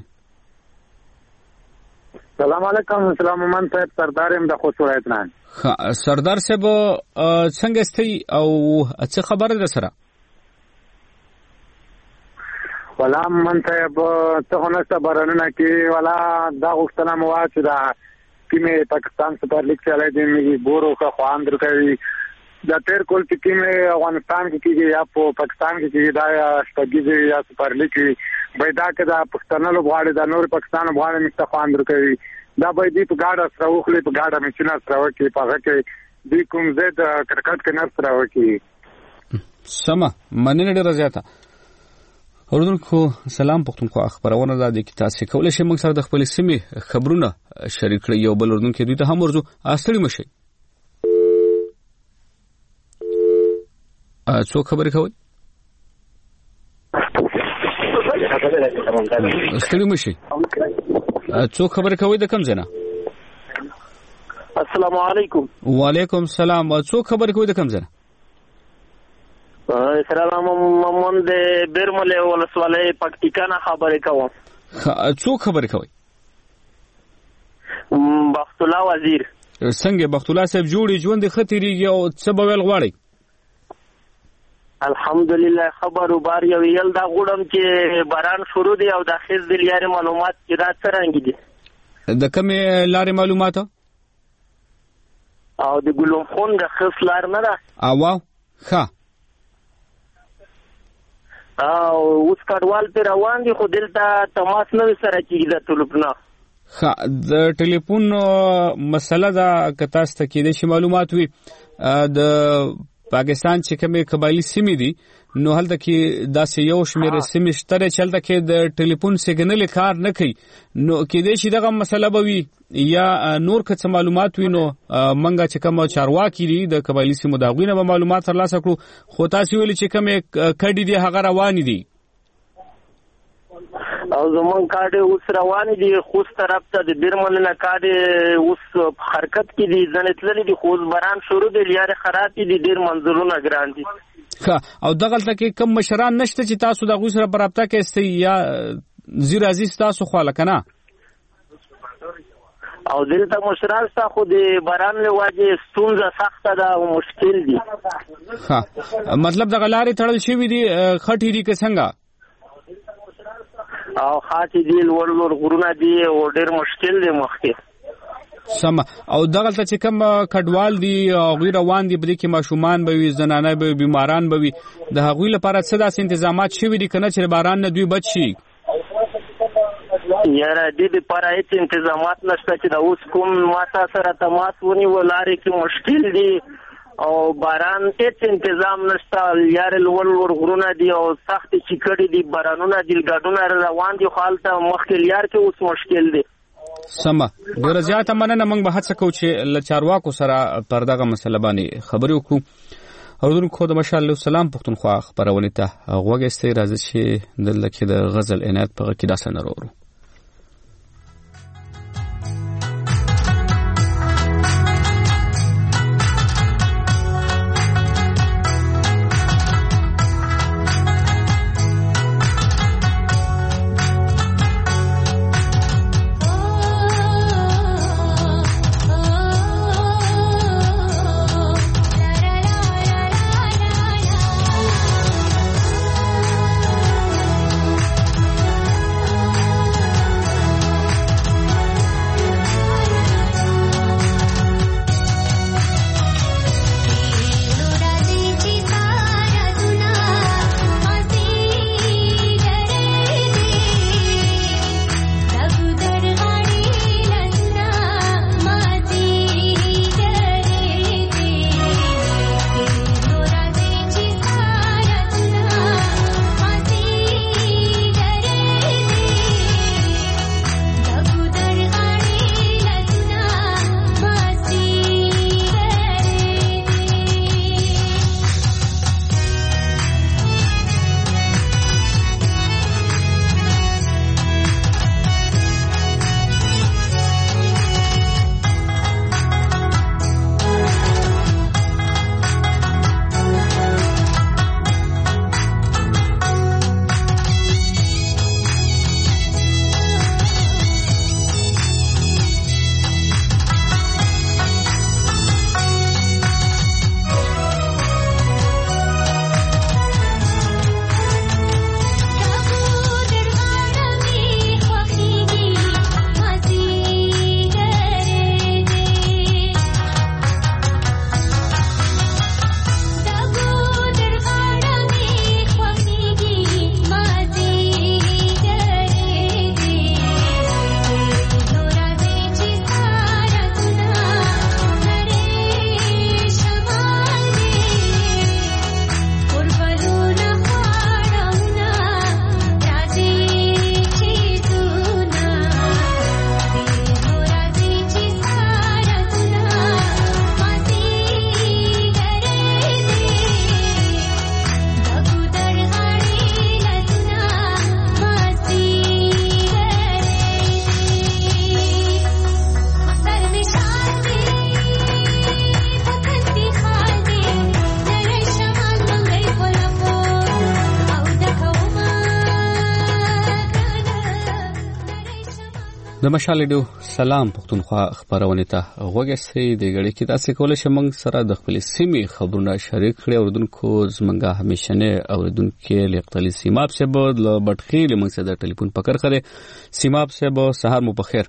سلام علیکم. سلام من صاحب سردار ام د خوشورایت نه. سردار صاحب څنګه ستي او څه خبره ده سره؟ ولا من صاحب ته هنه خبرونه کې ولا دا غوښتنه مو چې دا کیمه پاکستان سپر لیگ چلای دی می بورو کا خوان درکوي دا تیر کول چې کیمه افغانستان کې کیږي یا په پاکستان کې کیږي دا شپږیږي یا سپر لیگ پیدا کې دا پښتنو لوبغاړي دا نور پاکستان لوبغاړي مستخوان درکوي دا به دې په گاډه سره وخلې په گاډه مچنه سره وکي په هغه کې دې کوم زید کرکټ کې نه سره وکي. سما مننه ډیره زیاته. اوردونکو سلام پښتونخوا خبرونه ده د تاسو کولای شئ موږ سره د خپل سیمې خبرونه شریک کړئ یو بل اوردونکو دوی ته هم ورځو استړي مشي. څو خبرې کوي؟ استړي مشي. څو خبرې کوي د کوم ځای نه؟ السلام علیکم. وعلیکم السلام. څو خبرې کوي د کوم ځای نه؟ سلام ممن د بیرمله ولسوالۍ پکتیکا نه خبرې کوم. څو خبرې کوي؟ بخت الله وزیر. څنګه بخت الله صاحب جوړي ژوند خطرېږي او څه به ویل غواړي؟ الحمدلله خبر وبار یو یل دا غوډم چې باران شروع دی او د خیز د لارې معلومات چې دا څرنګه دي؟ د کومې لارې معلومات؟ او د ګلوم خون د خیز لار نه ده. واو ښه. او اوس کډوال پر روان دي خو دلته تماس نه سره کیږي د ټلیفون. ښه د ټلیفون مسله دا که تاسو ته کېدای شي معلومات وي د پاکستان چې کومه قبایلی سیمې دي نو هلته کې داسې یو شمېر سیمې شته چې هلته کې د ټلیفون سیګنل کار نه کوي نو کېدای شي دغه مسله به وي یا نور که څه معلومات وي نو منګه چې کوم چارواکي دي د قبایلی سیمو د هغوی نه به معلومات ترلاسه کړو خو تاسو ویلي چې کومې کډې دي هغه روانې دي او زمون کاډه اوس روان دي خوست طرف ته د بیرمل نه کاډه اوس حرکت کې دي ځنتللې دي خو باران شروع دي لارې خراب دي ډیر منظرونه ګران دي. او دغه تل کې کم مشران نشته چې تاسو د غوښره برابطه کې استي یا زی راځي تاسو خو لکنه او دلته مشرال تا خو د باران له وجه ستونزه سخته ده او مشکل دي. ها مطلب د غلارې تړل شوی دي خټې دي که څنګه؟ او خاطی دی لور غرونه دی او ډیر مشکل دی مخکې سم. او دغلته چې کوم کډوال دي او غیر روان دي بلکې ماشومان به وي زنانه به بیماران به وي د هغوی لپاره څه داسې تنظیمات شوي دي کنه چې باران نه دوی بچ شي؟ یاره دې لپاره هیڅ تنظیمات نشته چې دا اوس کوم ماته سره تماس ونیو لارې کې مشکل دي او باران هیڅ تنظیم نشته. یاره لور غرونه دي او سخت چیکړې دي بارانونه دي ګاډونه روان دي خو هلته مخکې یار کې اوس مشکل دي. سمه ډیره زیاته مننه. موږ به هڅه کوو چې له چارواکو سره پر دغه مسله باندې خبرې وکړو. اوردونکو د مشال سلام پښتونخوا خبرونه ته غوږ استئ راځي چې دلته کې د غزل عنایت په کې داسې نه وروړو. د مشال ډیو سلام پښتونخوا خبرونه ته غوږ استئ. د غړي کې تاسو کولای شئ موږ سره د خپل سیمې خبرونه شریک کړئ. اوردونکو زمونږه همیشنه اوردونکو لیکتلی سیماب صاحب له بټخیل موږ سره د ټلیفون پکړ خره. سیماب صاحب سحر مو بخیر.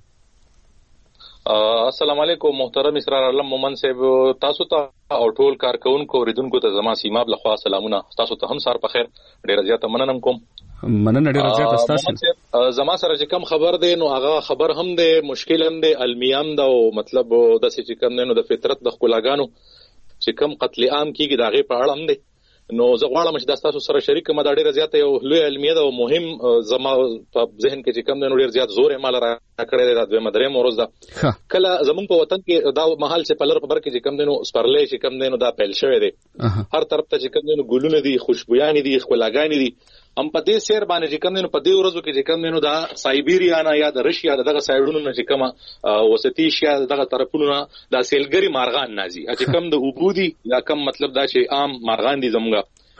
السلام علیکم محترم اسرار علم مومن صاحب تاسو ته او ټول کارکونکو اوریدونکو ته زما سیماب لخوا سلامونه. تاسو ته هم سار بخیر. ډیر زیاته مننه کوم. مننه ډیر زیاته تاسو. زما سره چې کوم خبر دی نو هغه خبر هم دی مشکل هم دی المیام دا او مطلب د څه چې کوم نه د فطرت د خلاګانو چې کوم قتل عام کیږي دا غي په اړه هم دی. نو زه غواړم چې تاسو سره شریک کړم. دا ډیره زیاته یو لوی علمیه ده او مهم زما په ذهن کې چې کوم نه ډیر زیات زور مال را کړی دی. دا دوه مدرې مورز ده کله زمون په وطن کې دا محل چې پلر په بر کې چې کوم نه سپرلې چې کوم نه دا پیل شوی دی. هر طرف ته چې کوم نه ګلونه دي خوشبويان دي خلاګان دي. هم په دې سیر باندې چې کوم نه په دې ورځو کې چې کوم نه دا سایبیریا نه یا د رشیا دغه سایډونو نه چې کوم وسطي ایشیا دغه طرفونو دا سیلګری مارغان نازي چې کوم د وګودي یا کوم مطلب دا چې عام مارغان دي زموږه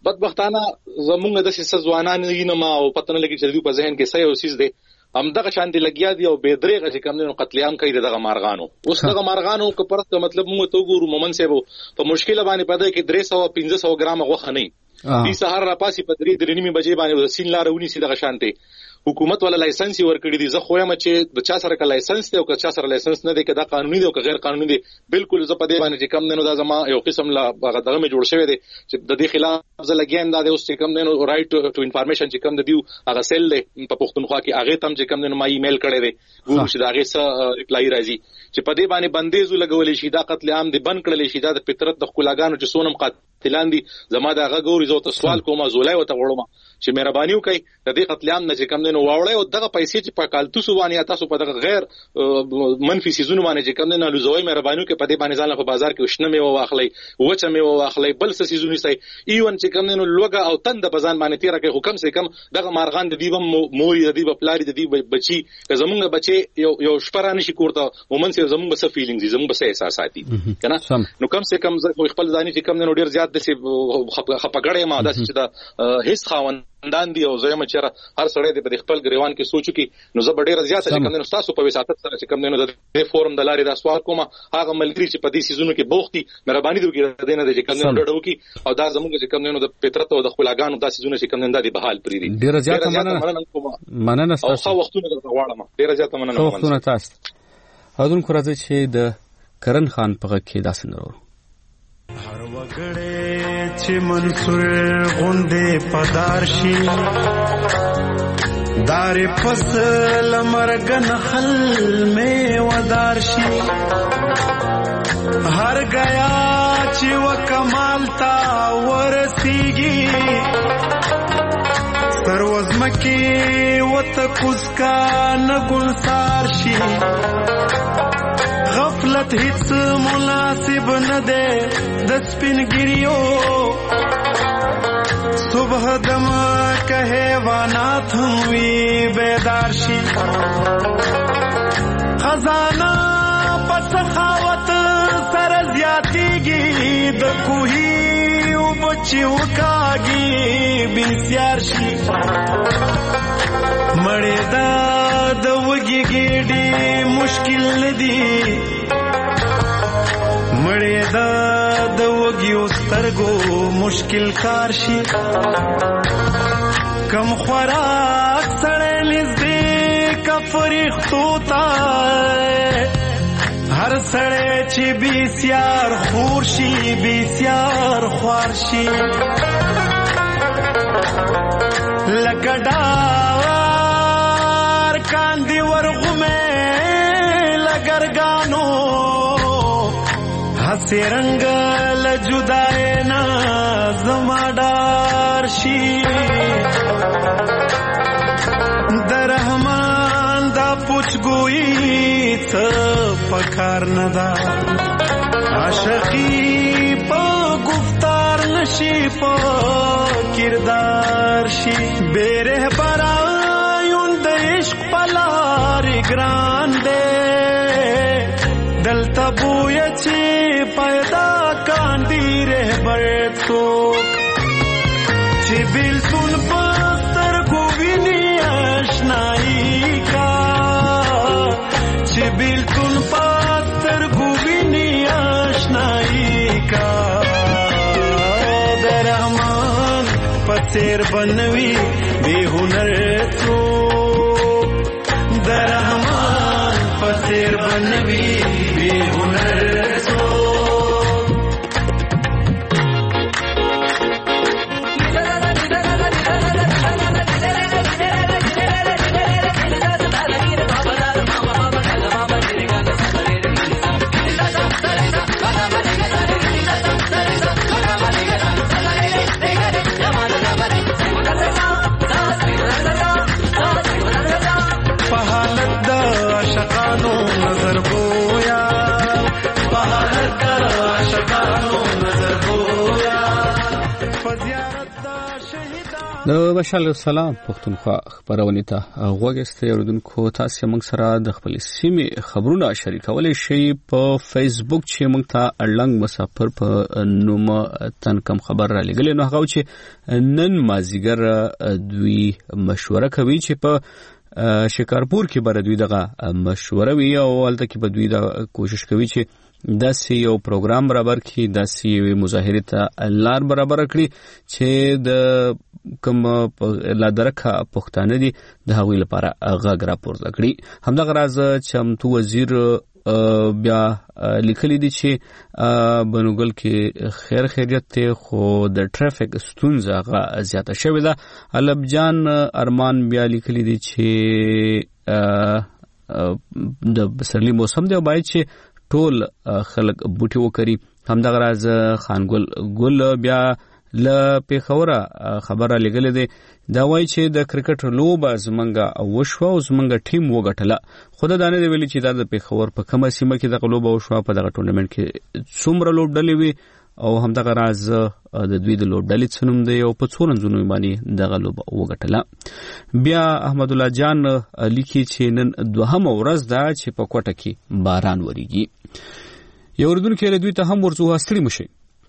بدبختانه زمونږ د سیاسي ځوانان نه ما او پته نه لګي چې دوی په ذهن کې څه یو سیس دی هم دغه شان دي لګیا دي او به درېغه چې کم نه قتل عام کوي دغه مارغانو. اوس دغه مارغانو که پرته مطلب موږ ته وګورو مومن صاحب په مشکله باندې پدې کې 300-500 ګرام غوښه نه دي سهار را پاسي په 3:30 بجې باندې سین لار ونی سي دغه شانته حکومت ولا لایسنس ورکړي دي. زه خو یم چې د چا سره کا لایسنس دی او که چا سره لایسنس نه دی که دا قانوني دی او که غیر قانوني دی بالکل زه په دې باندې چې کم نه دا زما یو قسم لا دغه مې جوړ شوی دی چې د دې خلاف زه لګیم دا اوس چې کم نه رائټ ټو انفارمیشن چې کم دیو هغه سیل دی په پښتونخوا کې هغه تم چې کم نه ما ایمیل کړی دی ګورو چې دا هغه څه ریپلای راځي چې په دې باندې بندیز لګولې شي دا قتل عام دی بند کړل شي دا د فطرت د خلاګانو چې سونم قاتلان دي زما دا هغه ګوري زه ته سوال کوم زولای وته وړم چې مهرباني وکړئ د دې قتل عام نه چې کم نه واوړی او دغه پیسې چې په کالتوسو باندې تاسو په دغه غیر منفي سيزونه باندې چې کم نه لوزوي مهرباني وکړئ په دې باندې ځان په بازار کې وشنه مې واخلي وچه مې واخلي بل څه سيزونه سي ایون چې کم نه لوګه او تند بزان باندې تیر کې حکم سي کم دغه مارغان د دیوم موري د دیو پلاری د دیو بچي که زمونږ بچي یو شپره نشي کوړته ومن سي زمونږ څه فیلینګز زمونږ څه احساسات دي کنه نو کم سي کم خپل ځاني چې کم نه ډیر زیات د سي خپګړې ما د چې د هیڅ خاوندان دی او زما چیرې هر سړی د خپل ګریوان کې سوچو کې نو زه ډیر زیات چې کم نه تاسو په وساتت سره چې کم نه د فورم د لارې دا سوال کوم هغه ملګری چې په دې سيزونو کې بوختي مهرباني وکړئ د نه چې کم نه ډډو کې او دا زموږ چې کم نه د فطرت او د خپلګانو دا سيزونه چې کم نه د بحال پری دي ډیر زیات مننه تاسو او وختونه غواړم ډیر زیات مننه وختونه تاسو اذن کو راځي چې د کرن خان په کې داسې نورو هر وګړې چې منصور غوندې پدار شي دار فصل مرګن خل میں ودار شي هر گیا چې وکمال تا ورسیږي سروزمکی وتکوسکا نګلسار شي غفلت هیڅ مناسب نه ده د سپینګریو صبح دم که حیوانات هم وی بیدار شي خزانه په سخاوت سره زیاتیږي د کوهي او بچي وکاږي بسیار شي مړې د وږي ګډي مشکل ندي مړې د وږي سترګو مشکل کار شي کم خوراک سړی نږدې کا فرښتو ته هر سړی چې بسیار خور شي بسیار خوار شي لکه ډار کاندي ورغمې لګرګانو هسې رنګ لجدای نه زما ډار شي د رحمان دا پوچګوئی څه پکار نه دا عاشقی په گفتار نشي په کردار شي بیره برایون د عشق پلار ګران دے دلته بوی چې پیدا کاندي رهبر څوک چې بالکل پستر کو ویني آشنایی کا چې بالکل پستر کو ویني آشنایی کا درمان پتیر بنوي بے هنر څوک درمان پتیر بنوي بے هنر نظر بو د بشال سلام پښتونخوا خبرونه ته غوږسته اوردونکو تاسو موږ سره د خپل سیمې خبرونه شریکولای شئ په فیسبوک چې موږ ته اړلنګ مسافر په نوم تن کم خبر را لګل نو هغه چې نن مازیګر دوی مشوره کوي چې په شکارپور کې بر دوی دغه مشوره وی او ولته کې به دوی دا کوشش کوي چې داسې یو پروګرام برابر کړي داسې یو مظاهره ته لار برابر کړي چې د کوم لادرکه پښتانه دي د هغوی لپاره غږ راپورته کړي همدغه راز چمتو وزیر بیا لیکلي دي چې بنوګل کې خیر خیریت ته خو د ټرافیک ستونزه غا زیاته شوې ده علب جان ارمان بیا لیکلي دي چې د بسرلی موسم دی باید چې ټول خلک بوټي وکړي همدغه راز خانګل ګل بیا ل پیښوره خبره لګلې ده دا وایي چې د کرکټ لوبه زمنګ وشو او زمنګ ټیم وګټله خو دا نه دی ویلي چې دا د پیښور په کومه سیمه کې د لوبه وشو په دغه ټورنمنت کې څومره لوبډلې وي او همدغه راز د دوی د لوبډلې څنوم دی او په څو رنځونو باندې دغه لوبه وګټله بیا احمد الله جان لیکي چې نن دوهمه ورځ ده چې په کوټه کې باران وریږي یو اردوونکي دوی ته هم ورڅو هستړي مشي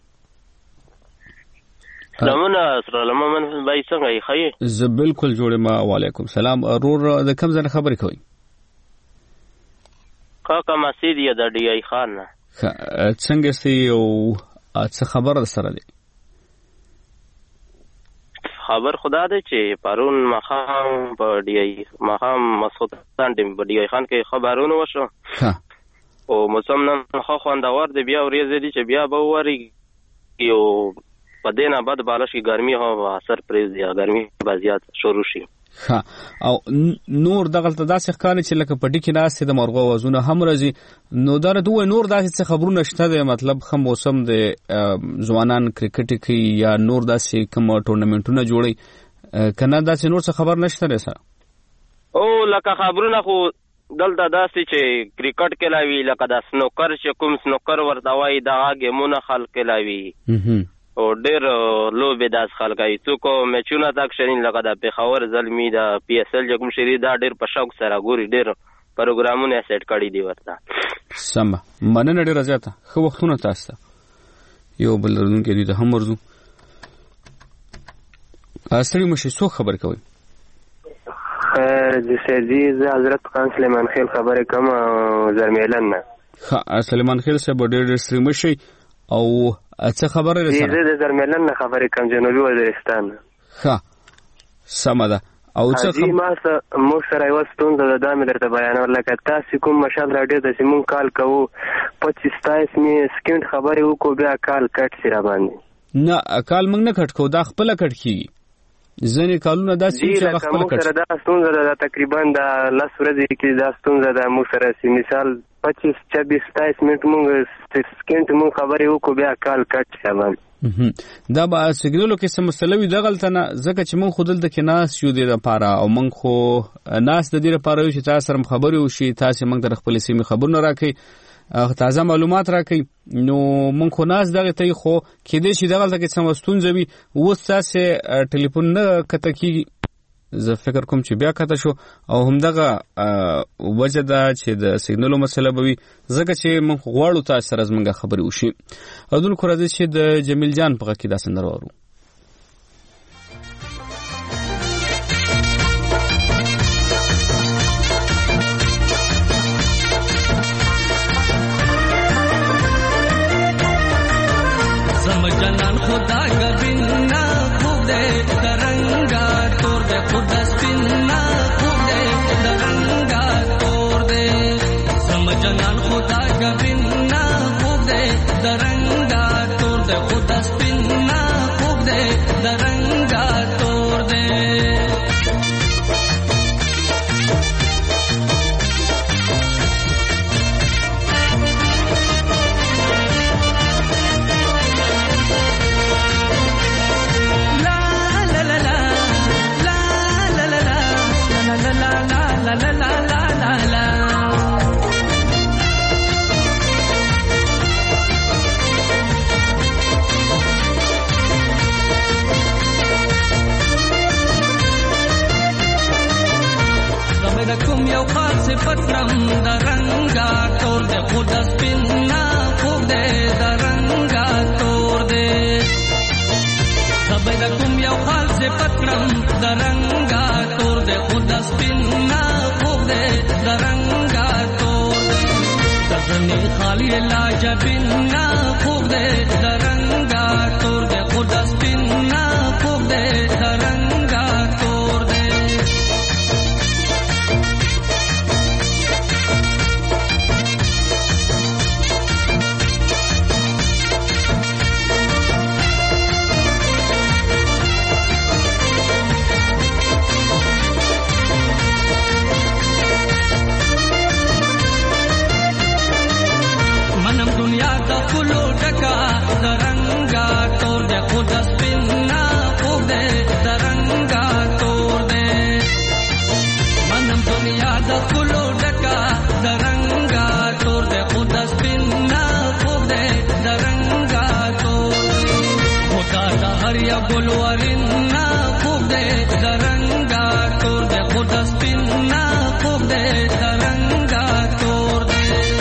سلامونه سلام من بای څنګه یې خیر زه بالکل جوړ ما وعلیکم سلام رور د کوم ځای خبرې کوي کاکا مسید یا د ډی ای خان څنګه سي او څه خبر سره دی خبر خدا دی چې پرون مخام په ډی ای مخام مسعود خان په ډی ای خان کې خبرونه وشو او موسم نن خو خوندور دی بیا ورېځ دي چې بیا به وری یو په دینه بعد بالش کی ګرمي هو اثر پریز یا ګرمي بازیات شروع شي ها او نور دغه تداسې ښکار چې لکه پټی کې ناس د مرغو وازونه هم راځي نو دا دوه نور داسې خبرونه شته د مطلب خم موسم د ځوانان کرکټ کې یا نور داسې کوم ټورنمنټونه جوړي کنه داسې نور څه خبر نشته رسا او لکه خبرونه خو دلته داسې چې کرکټ کې لاوي لکه د سنوکر چې کوم سنوکر ورته وایي دغه ګیمونه خلک لاوي او ډېر لوبې داس خلکای څوک میچونه تک شرین لکه د پیښور زلمی د پی اس ال کوم شری دا ډېر په شوق سره ګوري ډېر پروګرامونه سیټ کړی دی ورته سم مننه ډېر زیاته خو وختونه تاسو یو بل رونکي دي هم ورزو اصلي مشي څو خبر کوي جسدي حضرت خان سلیمان خیل خبره کوم زرمیلن ها سلیمان خیل سے ډېر ستړي مشي او څه خبره رسنه د زرملن خبرې کوم جنوبي وزیرستان ها سمده او څه ما مو سره یو ستونزه ده د درته بیانول لکه تاسو کوم مشال راډیو د سیمون کال کوو 25 می سکند خبرې وکړو بیا کال کټ سره باندې نه کال موږ نه کټ کو دا خپل کټ کی ځنې کالونه داسې چې خپل کټ سره دا ستونزه ده تقریبا د لاس ورځې کې دا ستونزه ده مو سره مثال 25 26 27 منټ مونږ سکند مونږ خبرې وکړو بیا کال کټ شوه دا به سیګنالو کې سم مسلوي دغلت نه ځکه چې مونږ خودل د کې ناس یو د لپاره او مونږ خو ناس د دې لپاره چې تاسو سره خبرې وشي تاسو مونږ د خپل سیمې خبرونه راکړي تازه معلومات راکړي نو مونږ خو ناس دغه ته خو کې دې شي دغلت کې سم ستونزوي اوس تاسو ټلیفون نه کته کیږي زه فکر کوم چې بیا کته شو او همدغه وجه ده چې د سیګنالو مسله بوي ځکه چې موږ غواړو تاسو سره زموږ خبرې وشي اذن خو راځي چې د جمیل جان په کې دا سندره وورو زم جنان خدا گبینا خوب دے ترنگا تور دے خدا سپینا خوب دے ترنگا تور دے زم جنان خدا گبینا خوب دے ترنگا تور دے خدا سپینا خوب یو خاص صفتم درنګا تور دې خود سپینا خوب دې درنګا تور دې سبا کوم یو خاص صفتم درنګا تور دې خود سپینا خوب دې درنګا تور دې تزنی خالی لاجبینا خوب دې درنګا تور دې خود سپینا خوب دې درنګا تور دې फुलो डका दरंगा तोड़ दे खुद स्पिन्ना खूब दे दरंगा तोड़ दे मनम दुनिया द फुलो डका दरंगा तोड़ दे खुद स्पिन्ना खूब दे दरंगा तोड़ दे खुदा दा हरिया गुलवरिन्ना खूब दे दरंगा तोड़ दे खुद स्पिन्ना खूब दे दरंगा तोड़ दे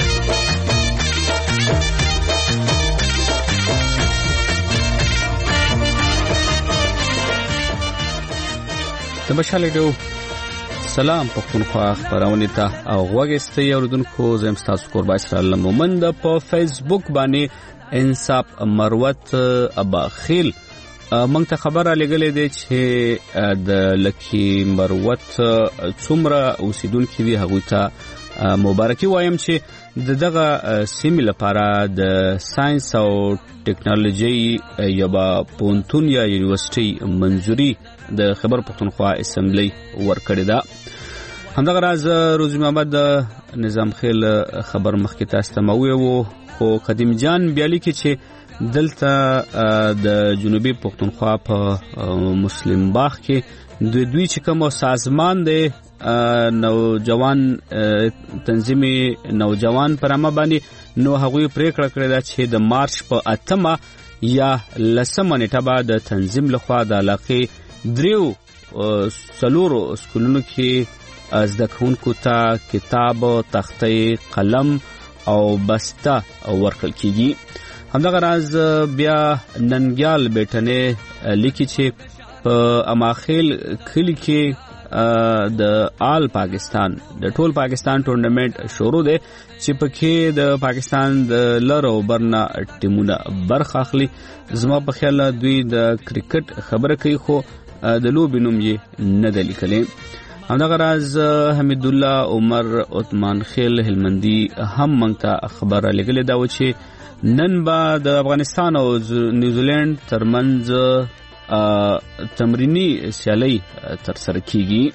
د مشال ډو سلام پښتونخوا خبرونه ته او وګستې اوردونکو زم تاسو قربای سره مومند په فیسبوک باندې انصاف مروت ابا خیل مونږ ته خبره لګلې ده چې د لکی مروت څومره اوسیدونکو دی هغه ته مبارکي وایم چې دغه سیمې لپاره د ساينس او ټیکنالوژي یوه پونتون یا یونیورسيټي منځوري د خبر پښتونخوا اسمبلی ورکړی دا همدغه راز روزي محمد نظام خیل خبر مخکې تاسو ته مو خو قدیم جان بیالي کې چې دلته د جنوبي پښتونخوا په مسلم باغ کې دوی چې کوم سازمان دی نوجوان تنظیمي نوجوان پرامه باندې نو هغوی پریکړه کړې ده چې د مارچ په 8 یا 10 نیټه بعد د تنظیم لخوا د علاقې دریو سلورو سکولونو کې زده کوونکو ته کتاب تختې قلم او بسته ورکړل کیږي همدغه راز بیا ننګیال بیٹنه لیکي چې په اماخیل کلی کې د آل پاکستان د ټول پاکستان ټورنمنت شروع دی چې پکې د پاکستان د لرو برنا ټیمونه برخه اخلي زما په خیال دوی د کرکټ خبره کوي خو د لوبې نوم یې نه دی لیکلی همدغه راز حمید الله عمر عثمان خیل هلمندي هم موږ ته خبره لګلې ده چې نن به د افغانستان او نیوزیلند ترمنځ تمرینی سیالي تر سره کیږي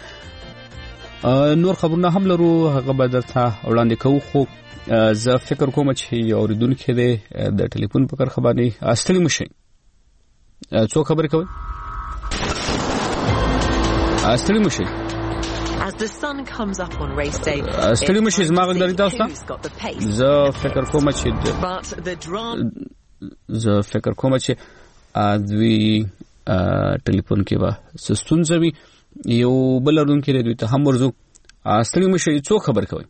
نور خبرونه هم لرو هغه به درته وړاندې کوو خو زه فکر کوم چې اوریدونکو دې د ټلیفون په کار خبري استلی مشي څو خبرې کوي استلی مشي As the sun comes up on race day, استلی مشي زما غږ لري تاسو ته زه فکر کوم چې دوی ټلیفون کې به ستونزوي یو بل اردونکو دی دوی ته هم ورزو استلی مشي څو خبر کوي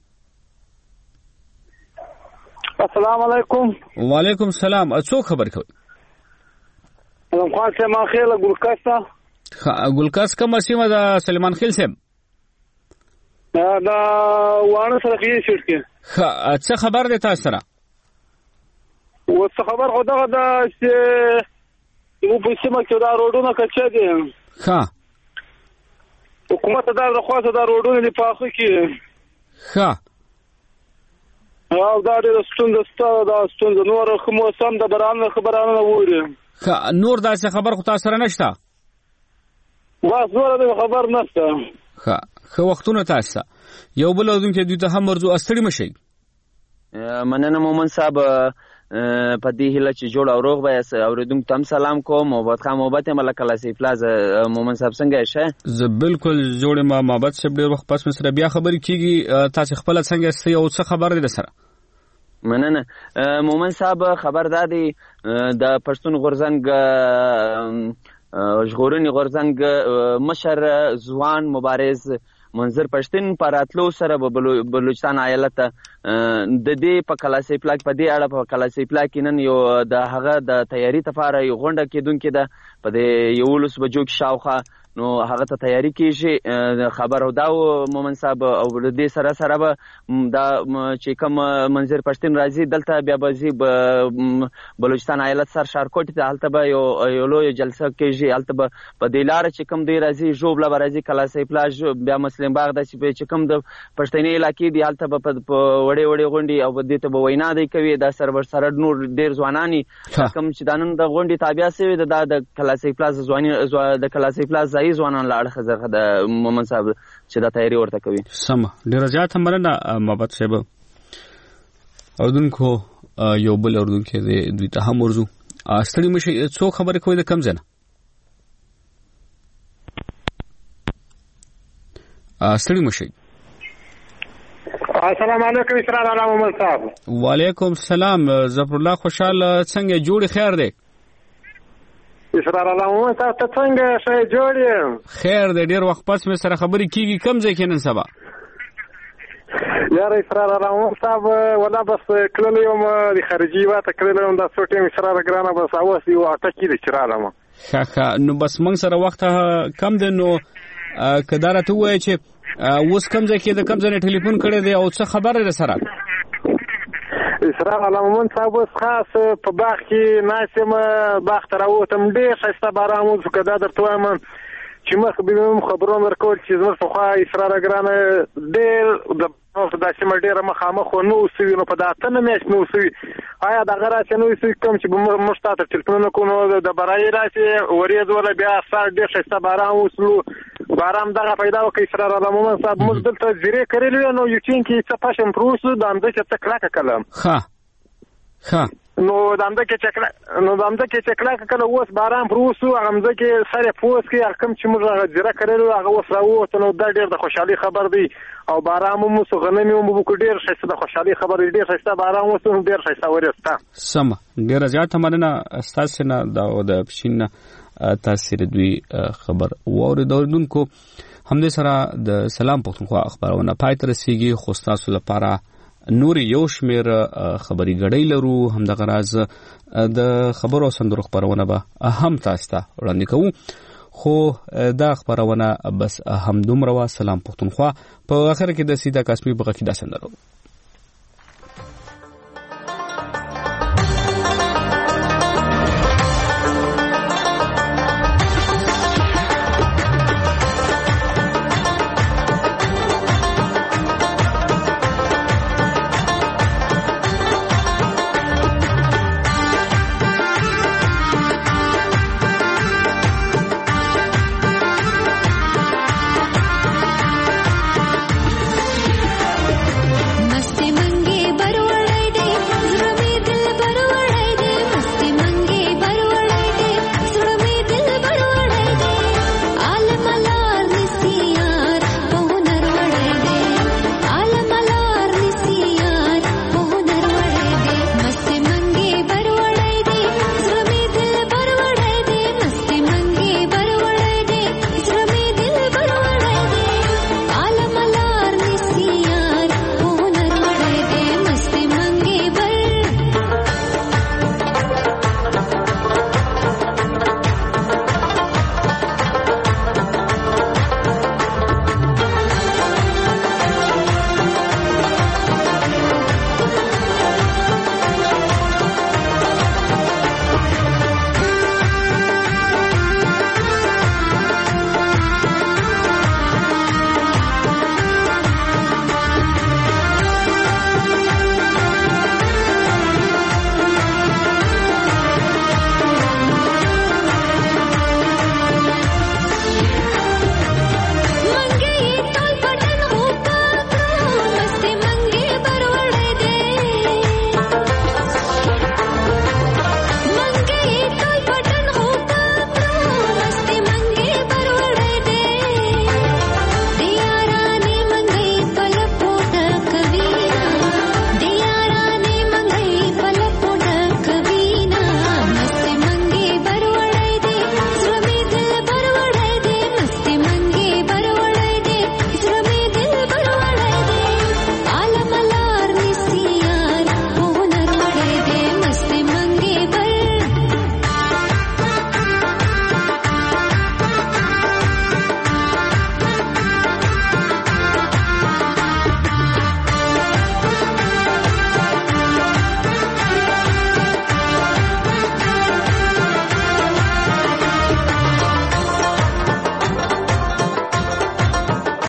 السلام علیکم وعلیکم السلام څو خبر کوي خاصه ما خیل ګلکاستا ګلکاس کومه سیمه ده سلیمان خیل سیم دا وانه سره کې شټ کې څه خبر ده تاسو سره و څه خبر خو دا چې یو په سیمه کې دا روډونه کچا دي ها حکومت دا خواصه دا روډونه دی پاخه کې ها او دا د ستوند نور خو سم د بران خبرانه ووري ها نور دا څه خبر خو تاسو سره نشته بس نور د خبر نشته ها خو وختونه تاسو یو بل اردونکو دوی ته هم ورزو استړي مشي مننه مومن صاحب په دې هله چې جوړ او روغ به اوریدونکو ته سلام کوم محبت ملک الله سیف لاز مومن صاحب څنګه شه زه بالکل جوړ ما محبت صاحب ډیر وخت پس سره بیا خبرې کیږي تاسو خپل څنګه سي او څه خبر دي سره مننه مومن صاحب خبر دادی د پښتون غورزنګ ژغورنی غورزنګ مشر ځوان مبارز منظر پښتون پر راتلو سره بلوچستان ایالت د دې په کلاسي پلاک په دې اړه په کلاسي پلاک نن یو د هغه د تیاری لپاره یو غونډه کېدونکې ده په دې 11 بجو کې شاوخوا نو هغه ته تیاری کیږي خبر او دا مومن صاحب او د دې سره سره به دا چې کوم منظر پښتون راځي دلته بیا به بلوچستان ایالت سر شارکوټ ته هلته به یو لوی جلسه کیږي هلته به په دې لار چې کوم دی راځي ژوبله به راځي کلاسي پلاج بیا مسلم باغ د چې کوم د پښتني علاقې دی هلته به په وړې وړې غونډې او دې ته به وینا دی کوي دا سره نور ډیر ځوانانی کوم چې د نن د غونډې تابع شوی د کلاسي پلاج ځواني د کلاسي پلاج ځوانان لا اړخ زرخه د مومن صاحب چې دا تیاری ورته کوي سم ډیر زیات مننه محمد صاحب اردن کو یو بل اردن کې د دوی ته هم ورزو ستړي مشي څو خبره کوي د کم ځنه ستړي مشي السلام علیکم اسرار الله محمد صاحب وعلیکم السلام ظفر الله خوشاله څنګه جوړ خیر دی اسرار الله محمد صاحب ته څنګه شې جوړ خیر دی ډیر وخت پس مې سره خبرې کیږي کم ځای کې نن سبا یار اسرار الله محمد صاحب ولا بس کله یو د خارجي واته کله دا څوټي اسرار ګرانه بس اوس یو اټکی د چراله ما ښه نو بس موږ سره وخت کم دی نو کدارته وای چې اوس کم ځای کې د کم ځای ټلیفون کړی دی او څه خبره ده سره اسرار الله محمد صاحب خاص په باغ کې ناسم باغ تر اوتم ډېر ښایسته باران وشو که دا درته وایم چې مخکې به مې خبرونه درکول چې زموږ پخوا اسراره ګرانه ډېر دا سیمه ډېره مخامخ نه وو سوي نو په دا اتنه میاشت نه وو سوي آیا دغه راسې نه وي سوي کوم چې به موږ تا ته ټلیفونونه کوو نو د برایي راسې ورېځ وله بیا سهار ډېر ښایسته باران وسلو باران دغه پیدا وکړ اسرار الله محمد صاحب موږ دلته زیرې کرلې وې نو یو چین کې څه پشم پر اوسو د همده چې څه کلکه کلم ښه نو د همده کې چکلاکه کله اوس باران پر اوسو همده کې سره پوس کې کوم چې موږ هغه زیره کرلو هغه اوس راووت نو دا ډېر د خوشحالي خبر دی او باران مو موسو غنمې مو وکړو ډېر ښایسته د خوشحالي خبر دی ډېر ښایسته باران وسو ډېر ښایسته ورېسته سمه ډېره زیاته مننه ستاسو نه د پښین نه تاثیر دوی خبر واوریدونکو همدې سره د سلام پښتونخوا خبرونه پای ته رسیږي خو ستاسو لپاره نور یو شمیر خبري غړۍ لرو همدغه راز د خبرو سندرو خبرونه به هم تاسو ته وړاندې کوو خو دا خبرونه بس هم دومره وا سلام پښتونخوا په اخر کې د سیده کاسمي بغه کې دا سندرو